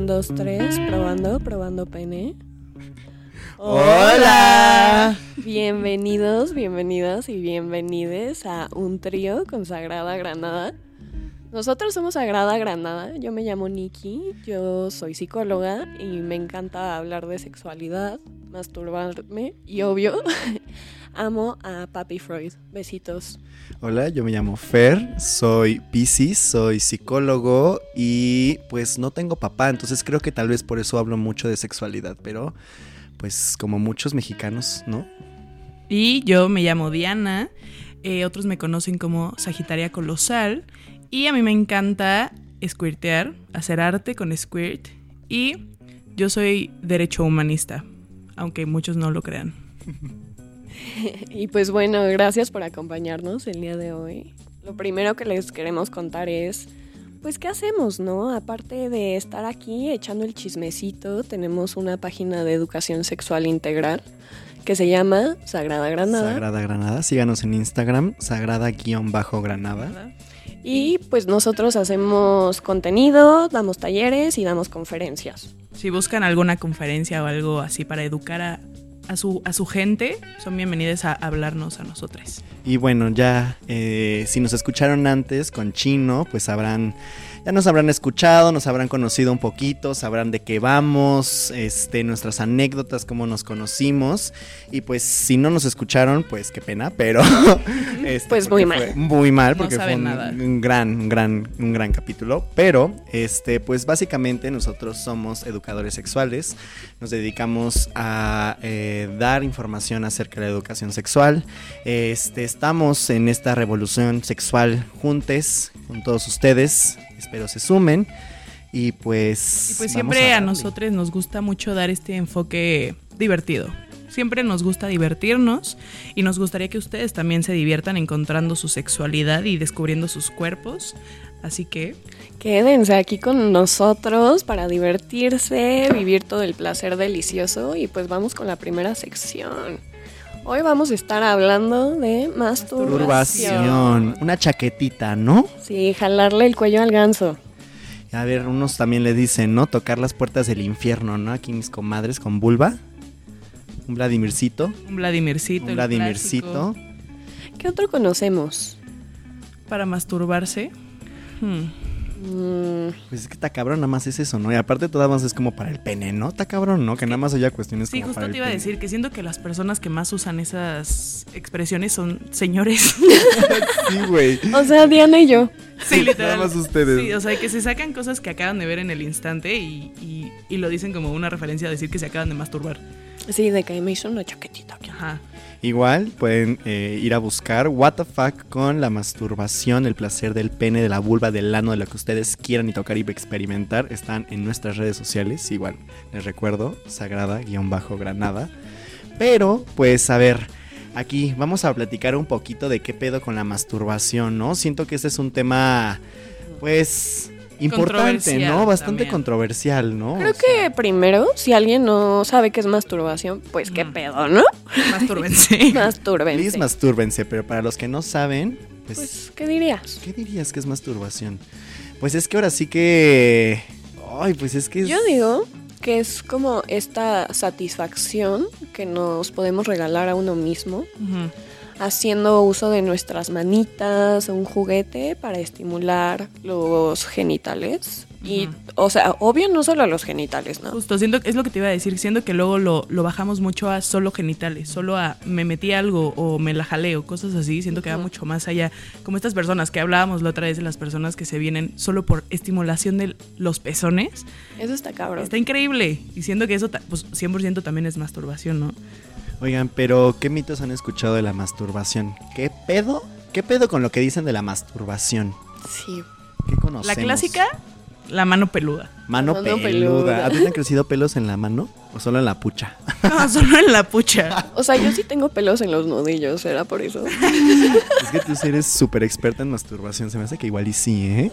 Un, dos, tres, probando pene. ¡Hola! Bienvenidos, bienvenidas y bienvenides a un trío con Sagrada Granada. Nosotros somos Sagrada Granada, yo me llamo Nikki, yo soy psicóloga y me encanta hablar de sexualidad, masturbarme y obvio, amo a Papi Freud. Besitos. Hola, yo me llamo Fer, soy Piscis, soy psicólogo y pues no tengo papá, entonces creo que tal vez por eso hablo mucho de sexualidad, pero pues como muchos mexicanos, ¿no? Y yo me llamo Diana, otros me conocen como Sagitaria Colosal y a mí me encanta squirtear, hacer arte con squirt y yo soy derecho humanista, aunque muchos no lo crean. Y pues bueno, gracias por acompañarnos el día de hoy. Lo primero que les queremos contar es, pues, ¿qué hacemos, no? Aparte de estar aquí echando el chismecito, tenemos una página de educación sexual integral que se llama Sagrada Granada. Sagrada Granada, síganos en Instagram, Sagrada_Granada. Y pues nosotros hacemos contenido, damos talleres y damos conferencias. Si buscan alguna conferencia o algo así para educar a su gente, son bienvenidos a hablarnos a nosotros. Y bueno, ya si nos escucharon antes con Chino, pues ya nos habrán escuchado, nos habrán conocido un poquito, sabrán de qué vamos, nuestras anécdotas, cómo nos conocimos. Y pues si no nos escucharon, pues qué pena, pero pues muy mal. Muy mal, porque no fue un gran capítulo. Pero pues básicamente nosotros somos educadores sexuales, nos dedicamos a dar información acerca de la educación sexual. Estamos en esta revolución sexual juntos con todos ustedes. Espero se sumen y pues siempre a nosotros nos gusta mucho dar este enfoque divertido. Siempre nos gusta divertirnos y nos gustaría que ustedes también se diviertan encontrando su sexualidad y descubriendo sus cuerpos. Así que quédense aquí con nosotros para divertirse, vivir todo el placer delicioso y pues vamos con la primera sección. Hoy vamos a estar hablando de masturbación. Una chaquetita, ¿no? Sí, jalarle el cuello al ganso. A ver, unos también le dicen, ¿no? Tocar las puertas del infierno, ¿no? Aquí mis comadres con vulva. Un Vladimircito. Un Vladimircito. ¿Qué otro conocemos? Para masturbarse. Pues es que está cabrón, nada más es eso, ¿no? Y aparte todo más es como para el pene, ¿no? Está cabrón, ¿no? Que nada más haya cuestiones sí, como para el pene. Sí, justo te iba a decir que siento que las personas que más usan esas expresiones son señores. Sí, güey. O sea, Diana y yo. Sí, literal. Nada más ustedes. Sí, o sea, que se sacan cosas que acaban de ver en el instante y lo dicen como una referencia a decir que se acaban de masturbar. Sí, de que me hizo una chaquetita. Ajá. Igual pueden ir a buscar What the Fuck con la masturbación, el placer del pene, de la vulva, del ano, de lo que ustedes quieran y tocar y experimentar. Están en nuestras redes sociales. Igual, les recuerdo, Sagrada_Granada. Pero, pues, a ver, aquí vamos a platicar un poquito de qué pedo con la masturbación, ¿no? Siento que este es un tema, pues, importante, ¿no? Bastante también controversial, ¿no? Creo que primero, si alguien no sabe qué es masturbación, pues qué pedo, ¿no? Mastúrbense. Mastúrbense. Mastúrbense, pero para los que no saben, pues ¿qué dirías? ¿Qué dirías que es masturbación? Pues es que ahora sí que... Ay, pues es que... Yo digo que es como esta satisfacción que nos podemos regalar a uno mismo. Uh-huh. Haciendo uso de nuestras manitas, un juguete para estimular los genitales. Uh-huh. Y, o sea, obvio no solo los genitales, ¿no? Justo, siento, es lo que te iba a decir, siento que luego lo bajamos mucho a solo genitales, solo a me metí algo o me la jalé o cosas así, siento que va mucho más allá. Como estas personas que hablábamos la otra vez de las personas que se vienen solo por estimulación de los pezones. Eso está cabrón. Está increíble. Y siento que eso, pues 100% también es masturbación, ¿no? Oigan, pero ¿qué mitos han escuchado de la masturbación? ¿Qué pedo? ¿Qué pedo con lo que dicen de la masturbación? Sí. ¿Qué conocemos? La clásica, la mano peluda. Mano peluda. ¿A ti te han crecido pelos en la mano o solo en la pucha? No, solo en la pucha. O sea, yo sí tengo pelos en los nudillos, ¿era por eso? Es que tú sí eres súper experta en masturbación, se me hace que igual y sí, ¿eh?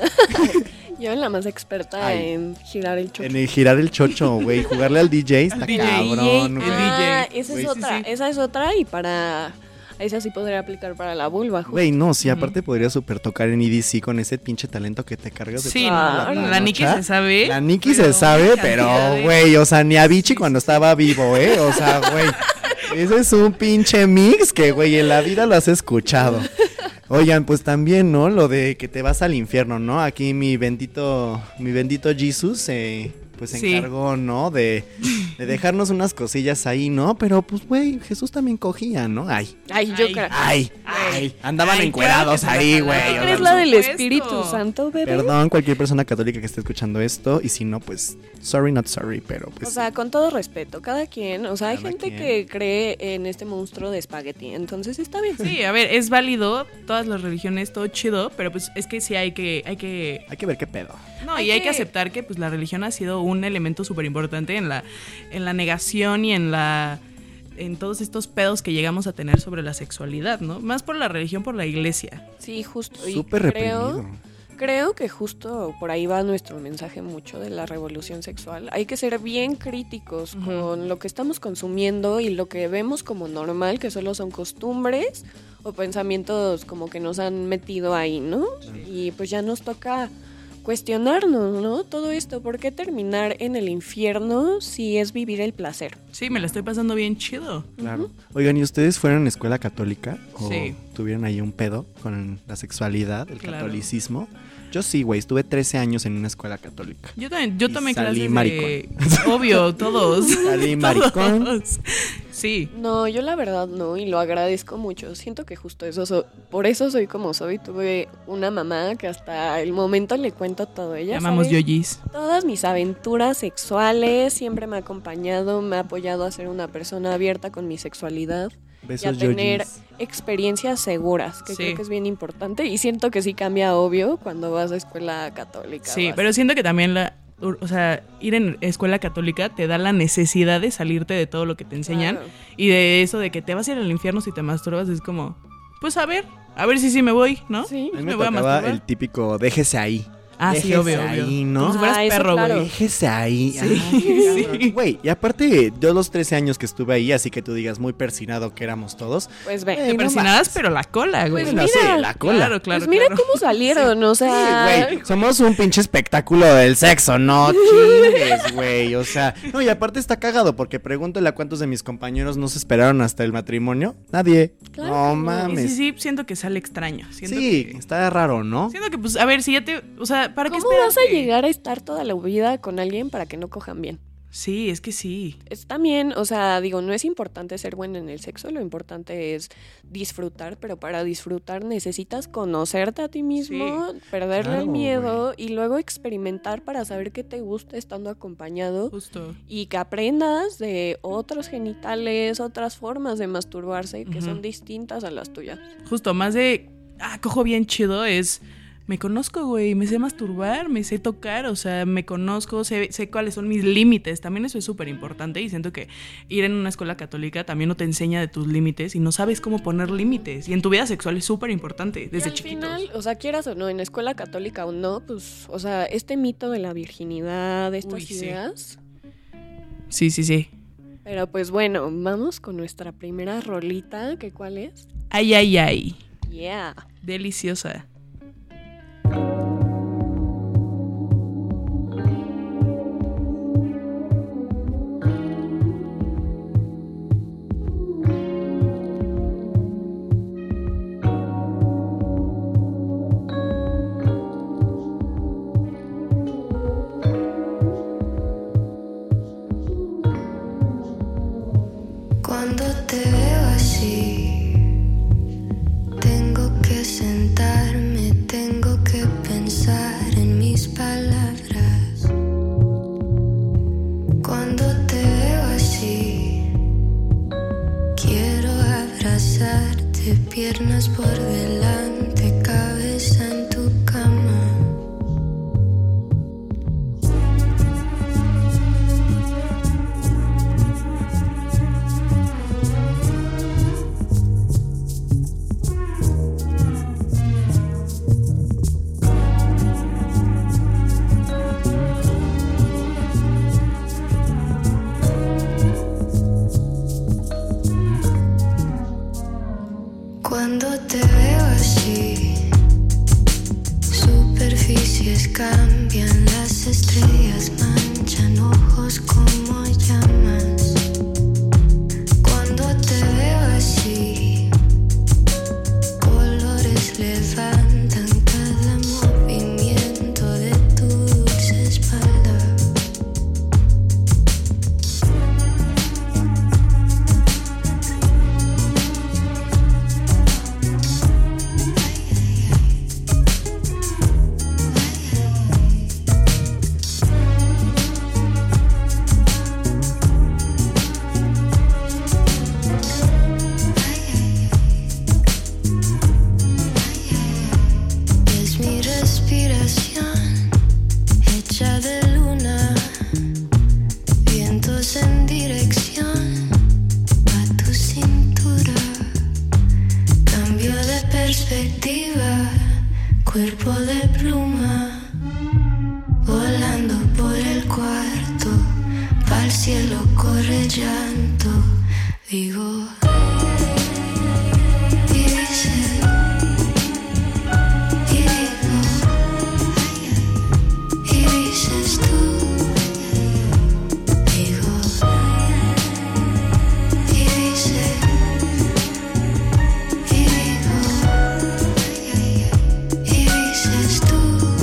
Yo la más experta en girar el chocho. En el girar el chocho, güey. Jugarle al DJ está DJ, cabrón, güey. Esa es otra. Sí. Esa es otra y para esa sí podría aplicar para la vulva. Justo. Güey, no, sí, aparte podría super tocar en EDC con ese pinche talento que te cargas de Sí, toda la Nikki se sabe. La Nikki se sabe, pero, güey, o sea, ni a Vichy cuando estaba vivo, o sea, güey. Ese es un pinche mix que, güey, en la vida lo has escuchado. Oigan, pues también, ¿no? Lo de que te vas al infierno, ¿no? Aquí mi bendito Jesus, pues se encargó, ¿no? De dejarnos unas cosillas ahí, ¿no? Pero, pues, güey, Jesús también cogía, ¿no? Yo creo. Andaban encuerados ahí, güey. ¿Crees la del Espíritu Santo, bebé? Perdón, cualquier persona católica que esté escuchando esto, y si no, pues, sorry, not sorry, pero pues... O sea, con todo respeto, cada quien, o sea, hay gente que cree en este monstruo de espagueti, entonces está bien. Sí, a ver, es válido, todas las religiones, todo chido, pero pues es que sí hay que ver qué pedo. No, y hay que aceptar que pues la religión ha sido un elemento súper importante en la negación y en todos estos pedos que llegamos a tener sobre la sexualidad, ¿no? Más por la religión, por la iglesia. Sí, justo. Súper reprimido. Creo que justo por ahí va nuestro mensaje mucho de la revolución sexual. Hay que ser bien críticos con lo que estamos consumiendo y lo que vemos como normal, que solo son costumbres o pensamientos como que nos han metido ahí, ¿no? Y pues ya nos toca cuestionarnos, ¿no? Todo esto, ¿por qué terminar en el infierno si es vivir el placer? Sí, me la estoy pasando bien chido. Claro. Oigan, ¿y ustedes fueron a escuela católica? ¿O sí. tuvieron ahí un pedo con la sexualidad, el catolicismo? Yo sí, güey, estuve 13 años en una escuela católica. Yo tomé clases salí maricón. Obvio, todos. Salí maricón. Todos. Sí. No, yo la verdad no, y lo agradezco mucho. Siento que justo eso, por eso soy como soy. Tuve una mamá que hasta el momento le cuento todo. Ella llamamos sabe Yoyis. Todas mis aventuras sexuales, siempre me ha acompañado, me ha apoyado a ser una persona abierta con mi sexualidad. Besos, y a tener Yoyis. Experiencias seguras, que creo que es bien importante. Y siento que sí cambia, obvio, cuando vas a escuela católica. Sí, pero siento que también ir en escuela católica te da la necesidad de salirte de todo lo que te enseñan. Claro. Y de eso de que te vas a ir al infierno si te masturbas, es como, pues a ver si sí me voy, ¿no? Sí. A mí me voy a masturbar. El típico, déjese ahí. Ah, déjese sí, obvio. ahí, ¿no? Como si fueras perro, güey. Claro. Déjese ahí. Sí. Güey, y aparte, yo los 13 años que estuve ahí, así que tú digas muy persinado que éramos todos. Pues ve. Persinadas, pero la cola, güey. Pues mira, la cola. Claro. Pues mira cómo salieron, o sea. Sí, güey, somos un pinche espectáculo del sexo, no chingues, güey. O sea, no, y aparte está cagado, porque pregúntale a cuántos de mis compañeros no se esperaron hasta el matrimonio. Nadie. Claro, no mames. Sí, siento que sale extraño. Está raro, ¿no? Siento que, pues, a ver, si ya o sea, ¿para qué ¿Cómo vas a llegar a estar toda la vida con alguien para que no cojan bien? Sí, es que sí. Es también, o sea, digo, no es importante ser bueno en el sexo, lo importante es disfrutar, pero para disfrutar necesitas conocerte a ti mismo, perderle el miedo y luego experimentar para saber qué te gusta estando acompañado. Justo. Y que aprendas de otros genitales, otras formas de masturbarse que son distintas a las tuyas. Justo, más de, cojo bien chido es... Me conozco, güey, me sé masturbar, me sé tocar, o sea, me conozco, sé cuáles son mis límites. También eso es súper importante y siento que ir en una escuela católica también no te enseña de tus límites y no sabes cómo poner límites. Y en tu vida sexual es súper importante, desde al chiquitos. Final, o sea, quieras o no, en escuela católica o no, pues, o sea, este mito de la virginidad, estas ideas. Sí. Pero pues bueno, vamos con nuestra primera rolita, que ¿cuál es? Ay. Yeah. Deliciosa. Cuando te veo así, tengo que sentarme al cielo corre llanto. Digo, y dice, y digo, y dices tú. Digo, y dice, y digo, y dices tú.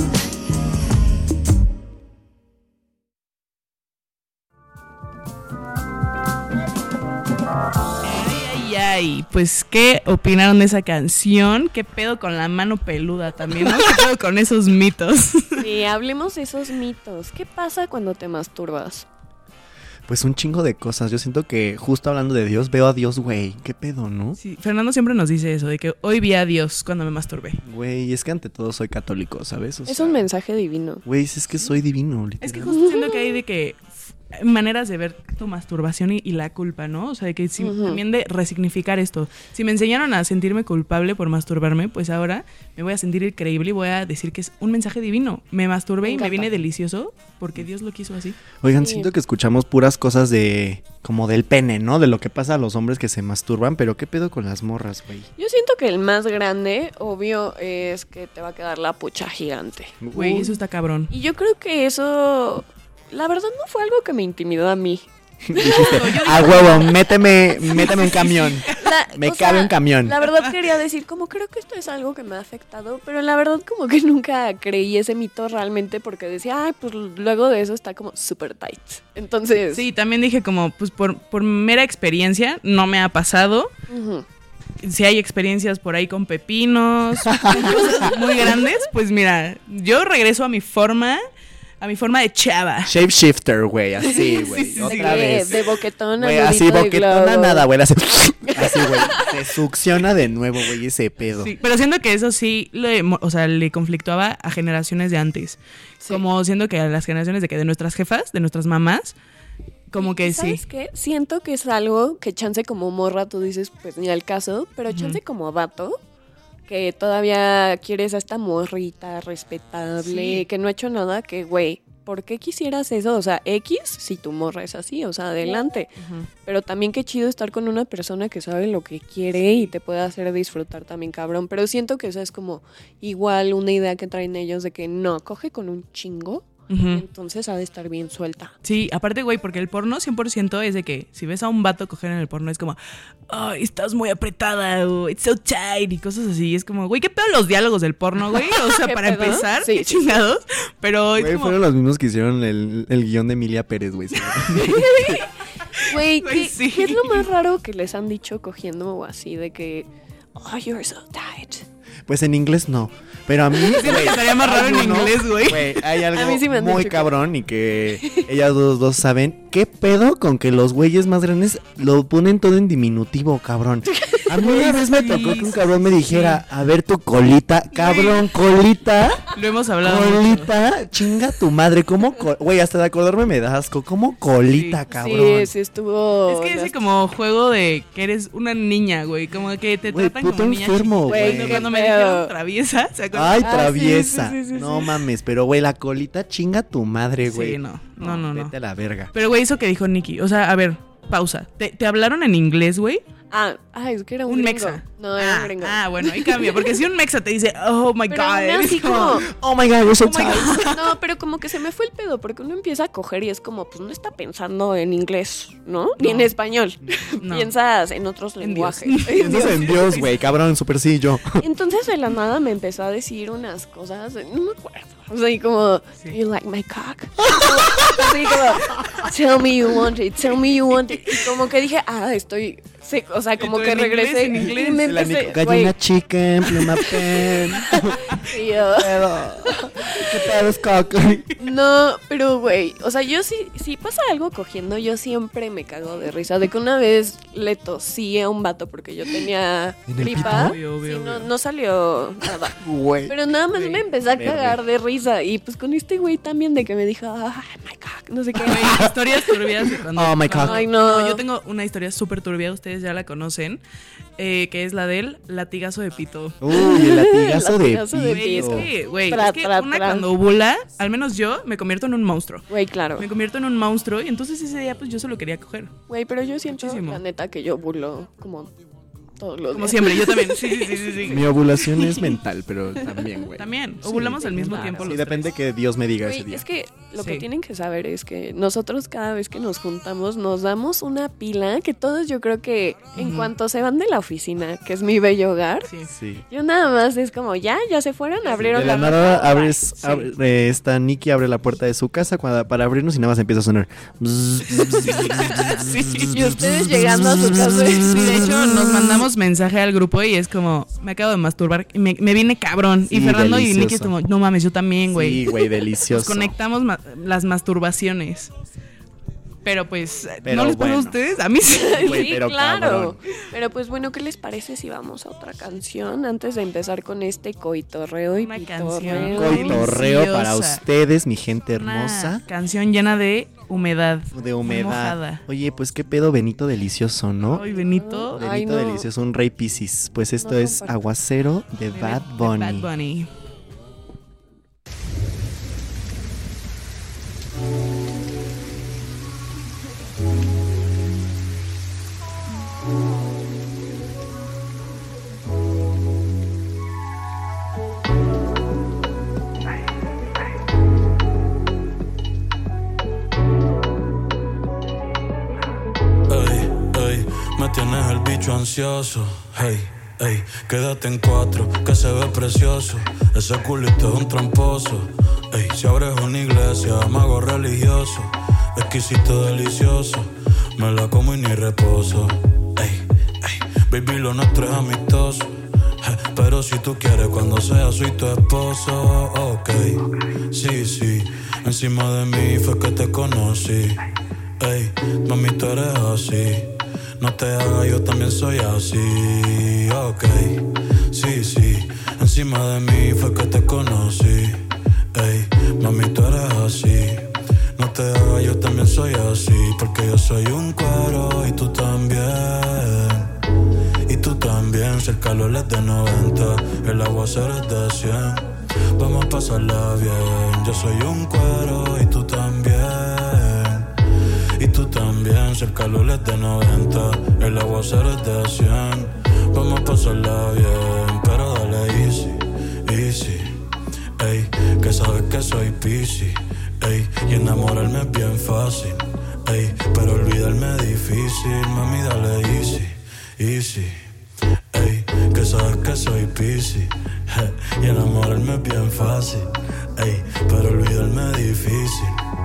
Ay, pues, ¿qué opinaron de esa canción? ¿Qué pedo con la mano peluda también, no? ¿Qué pedo con esos mitos? Sí, hablemos de esos mitos. ¿Qué pasa cuando te masturbas? Pues un chingo de cosas. Yo siento que justo hablando de Dios, veo a Dios, güey. ¿Qué pedo, no? Sí, Fernando siempre nos dice eso, de que hoy vi a Dios cuando me masturbé. Güey, es que ante todo soy católico, ¿sabes? O Es sea, un mensaje divino. güey, es que soy divino, literal. Es que justo siento que hay de que maneras de ver tu masturbación y la culpa, ¿no? O sea, de que también de resignificar esto. Si me enseñaron a sentirme culpable por masturbarme, pues ahora me voy a sentir increíble y voy a decir que es un mensaje divino. Me masturbé y me viene delicioso porque Dios lo quiso así. Oigan, Sí. siento que escuchamos puras cosas de como del pene, ¿no? De lo que pasa a los hombres que se masturban, pero ¿qué pedo con las morras, güey? Yo siento que el más grande, obvio, es que te va a quedar la pucha gigante. Güey, eso está cabrón. Y yo creo que eso, la verdad, no fue algo que me intimidó a mí. A huevo, méteme un camión. Me O cabe sea, un camión. La verdad quería decir, como creo que esto es algo que me ha afectado, pero la verdad como que nunca creí ese mito realmente porque decía, ay, pues luego de eso está como super tight. Entonces, Sí, también dije como, pues por mera experiencia, no me ha pasado. ujú. Si hay experiencias por ahí con pepinos, con cosas muy grandes, pues mira, yo regreso a mi forma de chava. Shapeshifter, güey, así, güey. sí, Otra de, vez. de boquetón a Güey, nudito así de boquetona globo. nada, güey. Así, güey. Se succiona de nuevo, güey, ese pedo. Sí, pero siento que eso sí le conflictuaba a generaciones de antes. Sí. Como siento que a las generaciones de nuestras jefas, de nuestras mamás, como que sí. ¿Sabes qué? Siento que es algo que chance como morra tú dices, pues ni al caso, pero chance como vato, que todavía quieres a esta morrita respetable, Sí. que no ha hecho nada, que güey, ¿por qué quisieras eso? O sea, X, si tu morra es así, o sea, adelante. Ujú. Pero también qué chido estar con una persona que sabe lo que quiere y te puede hacer disfrutar también, cabrón. Pero siento que eso es como igual una idea que traen ellos de que no, coge con un chingo, Ujú. entonces ha de estar bien suelta. Sí, aparte, güey, porque el porno 100% es de que si ves a un vato coger en el porno es como, ay, estás muy apretada, o it's so tight, y cosas así. Es como, güey, ¿qué pedo los diálogos del porno, güey? O sea, ¿Qué para pedo? empezar, Sí, qué sí, sí. chingados. Pero es Güey, como, fueron los mismos que hicieron el guión de Emilia Pérez, güey. Güey, Güey, ¿qué, sí. qué es lo más raro que les han dicho cogiendo o así? De que, oh, you're so tight. Pues en inglés no. Pero a mí. Siento que estaría más raro en inglés, güey. Hay algo A mí sí me han muy dicho que- cabrón y que ellas dos saben. ¿Qué pedo con que los güeyes más grandes lo ponen todo en diminutivo, cabrón? A mí una vez me tocó que un cabrón me dijera, a ver tu colita, cabrón, colita. Lo hemos hablado mucho. Colita, chinga tu madre, ¿cómo? Güey, hasta de acordarme me da asco. ¿Cómo colita, Sí. cabrón? Sí, sí estuvo. Es que ese como juego de que eres una niña, güey. Como que te Güey, tratan puto como niña enfermo, chiquita. güey. Cuando, cuando me Qué feo. dijeron traviesa, ¿se acuerdan? Ay, Ah, traviesa. sí, sí, sí, No sí. mames, pero güey, la colita chinga tu madre, güey. Sí, no. Vete a la verga. Pero, güey, eso que dijo Nikki. O sea, a ver, pausa. ¿Te hablaron en inglés, güey? Es que era un Un gringo. mexa. No, era un gringo. Bueno, ahí cambia. Porque si un mexa te dice, oh my Pero god. aún así es como, como... Oh my god, you're so Oh my tight. No, pero como que se me fue el pedo, porque uno empieza a coger y es como, pues no está pensando en inglés, ¿no? Ni en español. No. Piensas en otros En Dios. lenguajes. Piensas en Dios, güey, cabrón, super sí, yo. Entonces de la nada me empezó a decir unas cosas, no me acuerdo. O sea, y como, Sí. "Do you like my cock?" Así como, "Tell me you want it, tell me you want it." Y como que dije, estoy, sí, o sea, como tú que en inglés, regresé en inglés. y me La empecé, gallina chicken, pluma pen. y yo, ¿Qué pedo es cock? no, pero güey, o sea, yo sí, si pasa algo cogiendo, yo siempre me cago de risa. De que una vez le tosí a un vato porque yo tenía ¿En el gripa. pito? Obvio, Sí, obvio. no salió nada. Güey. Pero nada más Güey, me empecé a verde. cagar de risa. Y pues con este güey también de que me dijo, my cock. no sé qué. Güey, historias turbias de cuando... Oh, my God. Ay, no. Yo tengo una historia súper turbia, ustedes ya la conocen, que es la del latigazo de pito. Uy, el latigazo de Latigazo de Güey, es pito. que, güey, Tra, es que tra, una tra. cuando ovula, al menos yo, me convierto en un monstruo. Güey, claro. Me convierto en un monstruo y entonces ese día pues yo solo quería coger. Güey, pero yo siento, Muchísimo. la neta, que yo bulo como todos los Como días. siempre, yo también. Sí. Mi ovulación es mental, pero también, güey. También, ovulamos al mismo claro. tiempo Sí, los depende tres. que Dios me diga ese Güey, día. es que lo que Sí. tienen que saber es que nosotros cada vez que nos juntamos nos damos una pila que todos yo creo que en Ujú. cuanto se van de la oficina, que es mi bello hogar, Sí. Sí. yo nada más es como ya se fueron, abrieron De la la nada puerta, abres, bye. esta Nikki abre la puerta de su casa para abrirnos y nada más empieza a sonar. Y ustedes llegando a su casa. Sí, de hecho, nos mandamos mensaje al grupo y es como, me acabo de masturbar, y me viene cabrón. Sí, y Fernando y delicioso. Nicky es como, no mames, yo también, güey. Sí, güey, Nos delicioso. conectamos las masturbaciones. Pero pues, Pero ¿no les pasa a bueno. ustedes? A mí sí. Güey, Sí, pero claro. cabrón. Pero pues bueno, ¿qué les parece si vamos a otra canción antes de empezar con este coitorreo y Una pitorreo? canción. Coitorreo para Deliciosa. ustedes, mi gente Una hermosa. canción llena de humedad. De humedad. Mojada. Oye, pues qué pedo Benito delicioso, ¿no? Ay, Benito. Ay, Benito no. delicioso, un rey Piscis. Pues esto No es comparto. Aguacero de Bad Bunny. Bad Bunny. Ey, ey, me tienes el bicho ansioso. Hey, ey, quédate en 4, que se ve precioso. Ese culito es un tramposo. Ey, si abres una iglesia, mago religioso. Exquisito, delicioso. Me la como y ni reposo. Ey, ey, baby, lo nuestro es amistoso. Pero si tú quieres, cuando sea, soy tu esposo. Ok, sí, encima de mí fue que te conocí. Ey, mami, tú eres así. No te hagas, yo también soy así. Ok, sí, encima de mí fue que te conocí. Ey, mami, tú eres así. No te hagas, yo también soy así. Porque yo soy un cuero y tú también. Y tú también, si el calor es de 90, el aguacero es de 100. Vamos a pasarla bien. Yo soy un cuero y tú también. Y tú también, si el calor es de 90, el aguacero es de 100. Vamos a pasarla bien, pero dale easy, easy. Ey, que sabes que soy Piscis. Ey, y enamorarme es bien fácil. Ey, pero olvidarme es difícil. Mami, dale easy, easy. Ey, que sabes que soy Piscis. Y enamorarme es bien fácil. Ey, pero olvidarme es difícil.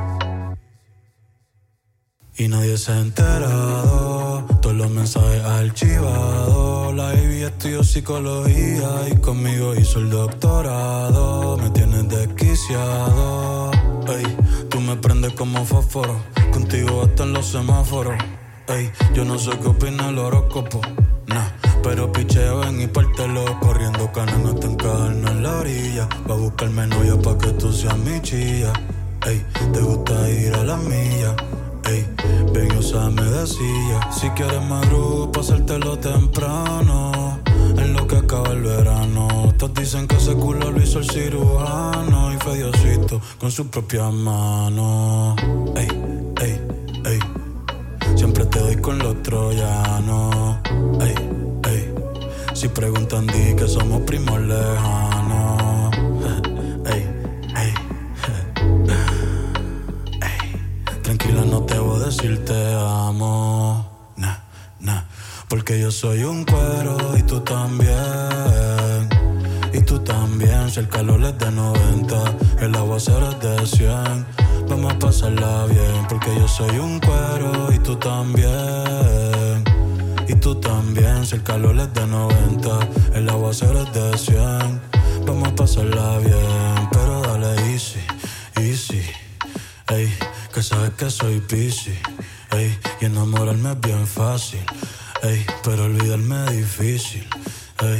Y nadie se ha enterado, todos los mensajes archivados. La baby estudió psicología y conmigo hizo el doctorado. Me tienes desquiciado, ey, tú me prendes como fósforo. Contigo hasta en los semáforos, ey, yo no sé qué opina el horóscopo, nah. Pero picheo en y pártelo, corriendo canas no te encajan en la orilla. Va a buscarme novia pa' que tú seas mi chilla. Ey, te gusta ir a la milla. Ey, ven y úsame de silla. Si quieres madrugo, pasártelo temprano. En lo que acaba el verano. Todos dicen que ese culo lo hizo el cirujano. Y fue Diosito con sus propias manos. Ey, ey, ey. Siempre te doy con los troyanos. Ey, ey. Si preguntan, di que somos primos lejanos. Ey, ey. Tranquila, no te voy a decir te amo. Nah, nah. Porque yo soy un cuero y tú también. Y tú también. Si el calor es de 90, el aguacero es de 100. Vamos a pasarla bien. Porque yo soy un cuero y tú también. Y tú también. Si el calor es de 90, el aguacero es de 100. Vamos a pasarla bien. Pero dale easy, easy. Ey, que sabes que soy Piscis. Ey, y enamorarme es bien fácil. Ey, pero olvidarme es difícil. Ey.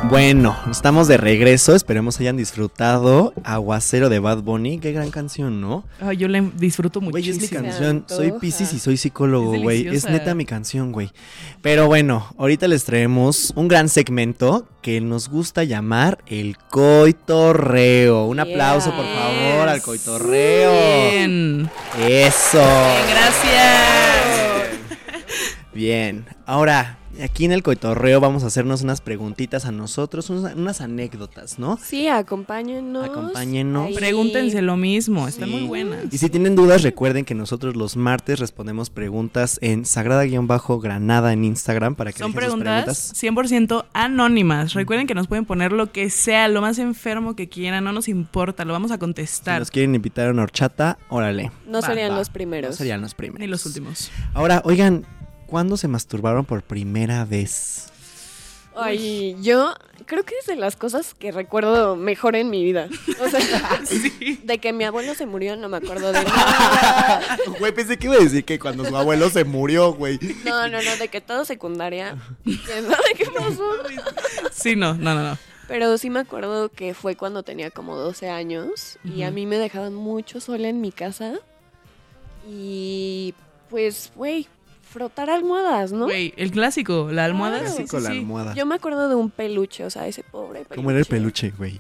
Bueno, estamos de regreso, esperemos hayan disfrutado Aguacero de Bad Bunny, qué gran canción, ¿no? Ay, yo la disfruto Güey, es mi muchísimo. canción, Se soy antoja. Piscis y soy psicólogo, Es güey, es deliciosa. neta mi canción, güey. Pero bueno, ahorita les traemos un gran segmento que nos gusta llamar el coitorreo. Un aplauso, por favor, al coitorreo. Bien. Eso. Bien, gracias. Bien, ahora aquí en el coitorreo vamos a hacernos unas preguntitas a nosotros, unas anécdotas, ¿no? Sí, acompáñennos. Acompáñennos. Ahí. Pregúntense lo mismo, están Sí. muy buenas. Y si tienen dudas, recuerden que nosotros los martes respondemos preguntas en Sagrada-Granada en Instagram para que Son dejen sus preguntas 100% anónimas. Recuerden que nos pueden poner lo que sea, lo más enfermo que quieran, no nos importa, lo vamos a Si contestar. nos quieren invitar a una horchata, órale. No Va, serían va. los primeros. No serían los primeros. Ni los últimos. Ahora, oigan, ¿cuándo se masturbaron por primera vez? Ay, yo creo que es de las cosas que recuerdo mejor en mi vida. O sea, de que mi abuelo se murió no me acuerdo de nada. Güey, pensé que iba a decir que cuando su abuelo se murió, güey. No, de que todo secundaria. ¿Quién sabe qué pasó? Sí, no. Pero sí me acuerdo que fue cuando tenía como 12 años y a mí me dejaban mucho sola en mi casa. Y pues, güey, frotar almohadas, ¿no? Güey, el clásico, la almohada. Claro. sí, Clásico, la sí. almohada. Yo me acuerdo de un peluche, o sea, ese pobre peluche. ¿Cómo era el peluche, güey?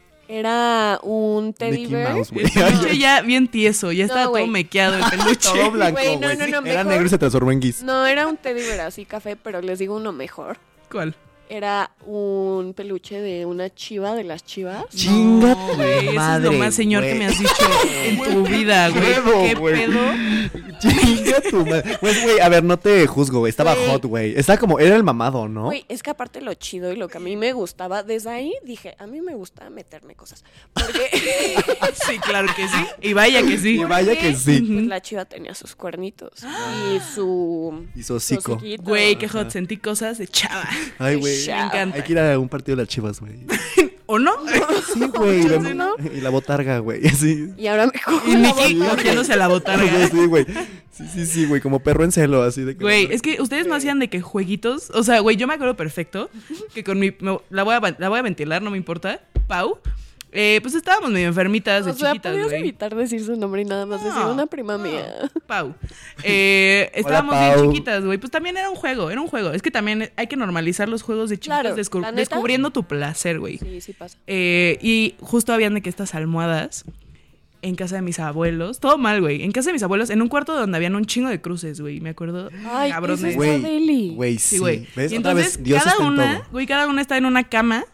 Era un teddy Mickey bear. Mouse, güey. El peluche ya bien tieso, ya No, estaba güey. todo mequeado el peluche. Todo blanco, Güey, güey. no, Era mejor. negro y se transformó en guis. No, era un teddy bear así café, pero les digo uno mejor. ¿Cuál? Era un peluche de una chiva de las chivas. Chinga No, tu güey, eso es madre, lo más señor güey. que me has dicho en tu vida, güey. pedo, ¿Qué güey? pedo? Chinga tu madre. Pues, güey, a ver, no te juzgo, güey. Estaba Güey. hot, güey. Estaba como, era el mamado, ¿no? Güey, es que aparte lo chido y lo que a mí me gustaba, desde ahí dije, a mí me gusta meterme cosas. Porque Sí, claro que sí. Y vaya que sí. Y vaya que sí. pues, la chiva tenía sus cuernitos y su... Y su hocico. hociquito. Güey, qué hot, sentí cosas de chava. Ay, güey. Me encanta. Hay que ir a un partido de las chivas, güey. ¿O no? Sí, güey. Chance, ¿no? Y la botarga, güey. Así. Y ahora me cojo Y la Nicky boca. cogiéndose la Güey, botarga. sí, güey. Sí, güey. Como perro en celo, así de que. Güey, es que ustedes no hacían de que jueguitos. O sea, güey, yo me acuerdo perfecto que con mi. La voy a ventilar, no me importa. Pau. Pues estábamos medio enfermitas de O sea, chiquitas, podías güey. evitar decir su nombre y nada más decir una prima mía. Pau. Estábamos Pau. bien chiquitas, güey. Pues también era un juego, Es que también hay que normalizar los juegos de chiquitas, Claro, la neta. descubriendo tu placer, güey. Sí pasa. Y justo habían de que estas almohadas en casa de mis abuelos, todo mal, güey. En casa de mis abuelos, en un cuarto donde habían un chingo de cruces, güey. Me acuerdo. Ay, cabrones. eso está Güey, deli. güey, Sí, sí. güey. ¿Ves? Y Otra entonces, vez, Dios cada está en una, todo. güey, cada una estaba en una cama.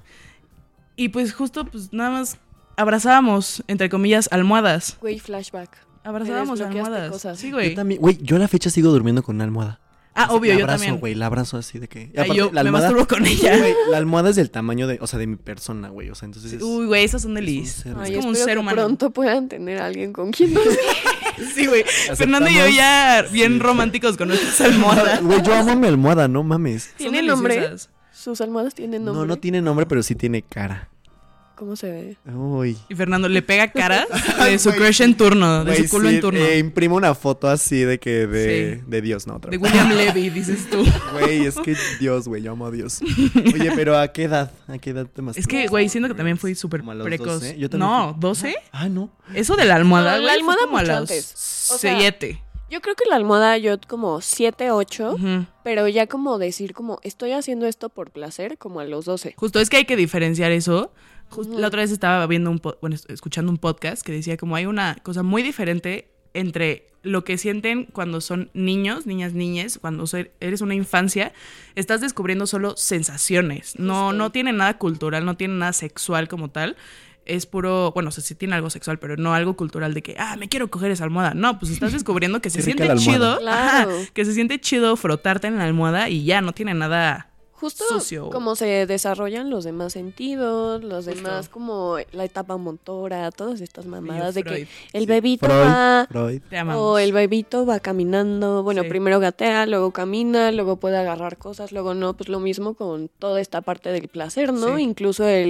Y pues justo, pues nada más abrazábamos, entre comillas, almohadas. Güey, flashback. Abrazábamos Me desbloqueaste almohadas. cosas. Sí, Yo güey. también, güey, yo a la fecha sigo durmiendo con una almohada. Ah, Así, obvio, la yo abrazo, también. güey, la abrazo así de que. Y Ay, aparte, yo la me almohada, masturbo con ella. güey, la almohada es del tamaño de, o sea, de mi persona, güey. O sea, entonces es. Uy, güey, esas son es un delis. ser, Es Ay, como un espero ser que humano. pronto puedan tener a alguien con quien dormir. Sí, güey. Fernando y yo ya bien Sí. románticos con nuestras almohadas. Güey, yo amo mi almohada, no mames. Son ¿Tiene nombre? deliciosas. Sus almohadas tienen nombre. No tiene nombre, pero sí tiene cara. ¿Cómo se ve? Uy. Y Fernando le pega caras de su crush en turno, de Güey, su culo sí, en turno. imprimo una foto así de que Sí. de Dios, no otra De vez. William Levy, dices tú. Güey, es que Dios, güey, yo amo a Dios. Oye, pero ¿a qué edad? ¿A qué edad te masturbaste? Es que, güey, siento que también fui súper Como a los precoz. 12. Yo también No, fui. ¿12? Ah, no. Eso de la almohada, No, güey, la fue almohada como a mucho los antes. O sea, 7. Yo creo que la almohada yo como 7, 8, Ujú. pero ya como decir como estoy haciendo esto por placer como a los 12. Justo es que hay que diferenciar eso. Ujú. La otra vez estaba viendo escuchando un podcast que decía como hay una cosa muy diferente entre lo que sienten cuando son niños, niñas, cuando eres una infancia, estás descubriendo solo sensaciones. No, Justo. no tiene nada cultural, no tiene nada sexual como tal. Es puro, bueno, o sea, sí tiene algo sexual, pero no algo cultural de que, me quiero coger esa almohada. No, pues estás descubriendo que se Qué rica siente la almohada. chido. Claro. Ajá, que se siente chido frotarte en la almohada y ya, no tiene nada. Justo Sucio. como se desarrollan los demás sentidos, los Justo. demás como la etapa motora, todas estas mamadas de Freud. que el bebito Freud, va Freud. Te amamos. o el bebito va caminando, bueno, Sí. primero gatea, luego camina, luego puede agarrar cosas, luego no, pues lo mismo con toda esta parte del placer, ¿no? Sí. Incluso el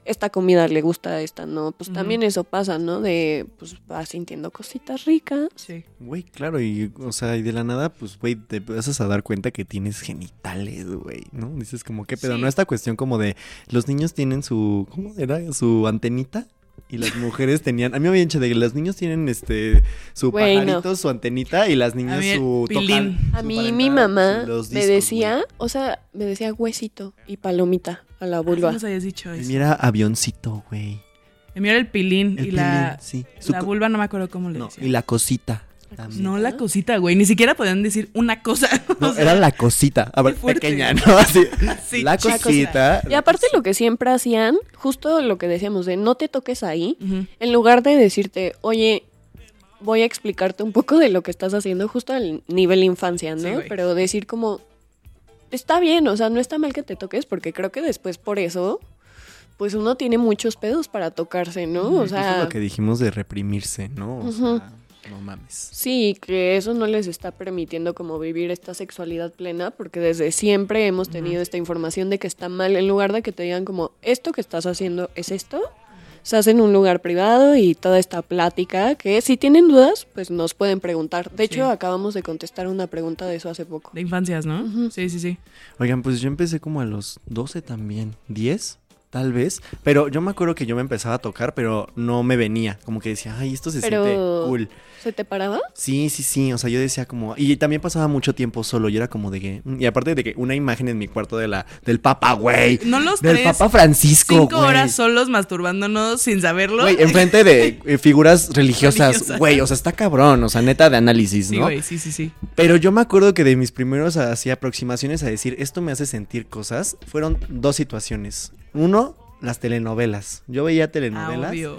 esta comida le gusta a esta, ¿no? Pues también eso pasa, ¿no? De, pues vas sintiendo cositas ricas. Sí. Güey, claro, y, o sea, y de la nada, pues, güey, te empiezas a dar cuenta que tienes genitales, güey, ¿no? Dices como, ¿qué pedo? Sí. No, esta cuestión como de, los niños tienen su, ¿cómo era? Su antenita. Y las mujeres tenían, a mí me habían dicho de que los niños tienen su Güey, no. pajarito, su antenita y las A niñas mí su pilín. tocal, A su mí parental, mi mamá los me discos, decía, o sea, me decía huesito y palomita a la Sí vulva. nos habías dicho güey. eso. Mira, avioncito, güey. El mío era el pilín El y la, pilín, sí. la vulva no me acuerdo cómo le No, decía. y la cosita. También. No, la cosita, güey. Ni siquiera podían decir una cosa. No, O sea, era la cosita. A ver, qué fuerte. pequeña, ¿no? Así. Sí, la chica. cosita. Y aparte lo que siempre hacían, justo lo que decíamos de no te toques ahí, Ujú. en lugar de decirte, oye, voy a explicarte un poco de lo que estás haciendo justo al nivel infancia, ¿no? Sí, güey. Pero decir como, está bien, o sea, no está mal que te toques, porque creo que después por eso, pues uno tiene muchos pedos para tocarse, ¿no? O Eso es sea, lo que dijimos de reprimirse, ¿no? O Ujú. sea, no mames. sí, que eso no les está permitiendo como vivir esta sexualidad plena, porque desde siempre hemos tenido esta información de que está mal, en lugar de que te digan como, esto que estás haciendo es esto, se hace en un lugar privado y toda esta plática, que si tienen dudas, pues nos pueden preguntar. De hecho, acabamos de contestar una pregunta de eso hace poco. De infancias, ¿no? Sí, sí, sí. Oigan, pues yo empecé como a los 12 también, 10 tal vez, pero yo me acuerdo que yo me empezaba a tocar, pero no me venía, como que decía, ay, esto se Pero- siente cool. ¿Se te paraba? Sí, sí, sí, o sea, yo decía como, y también pasaba mucho tiempo solo, y era como de que, y aparte de que una imagen en mi cuarto del Papa, güey, No los del tres. Papa Francisco, 5 güey. horas solos masturbándonos sin saberlo. Güey, enfrente de figuras religiosas, Religiosas. güey, o sea, está cabrón, o sea, neta de análisis, Sí, ¿no? güey, sí, sí, sí. Pero yo me acuerdo que de mis primeros así aproximaciones a decir, esto me hace sentir cosas, fueron dos situaciones. Uno, las telenovelas. Yo veía telenovelas. Obvio.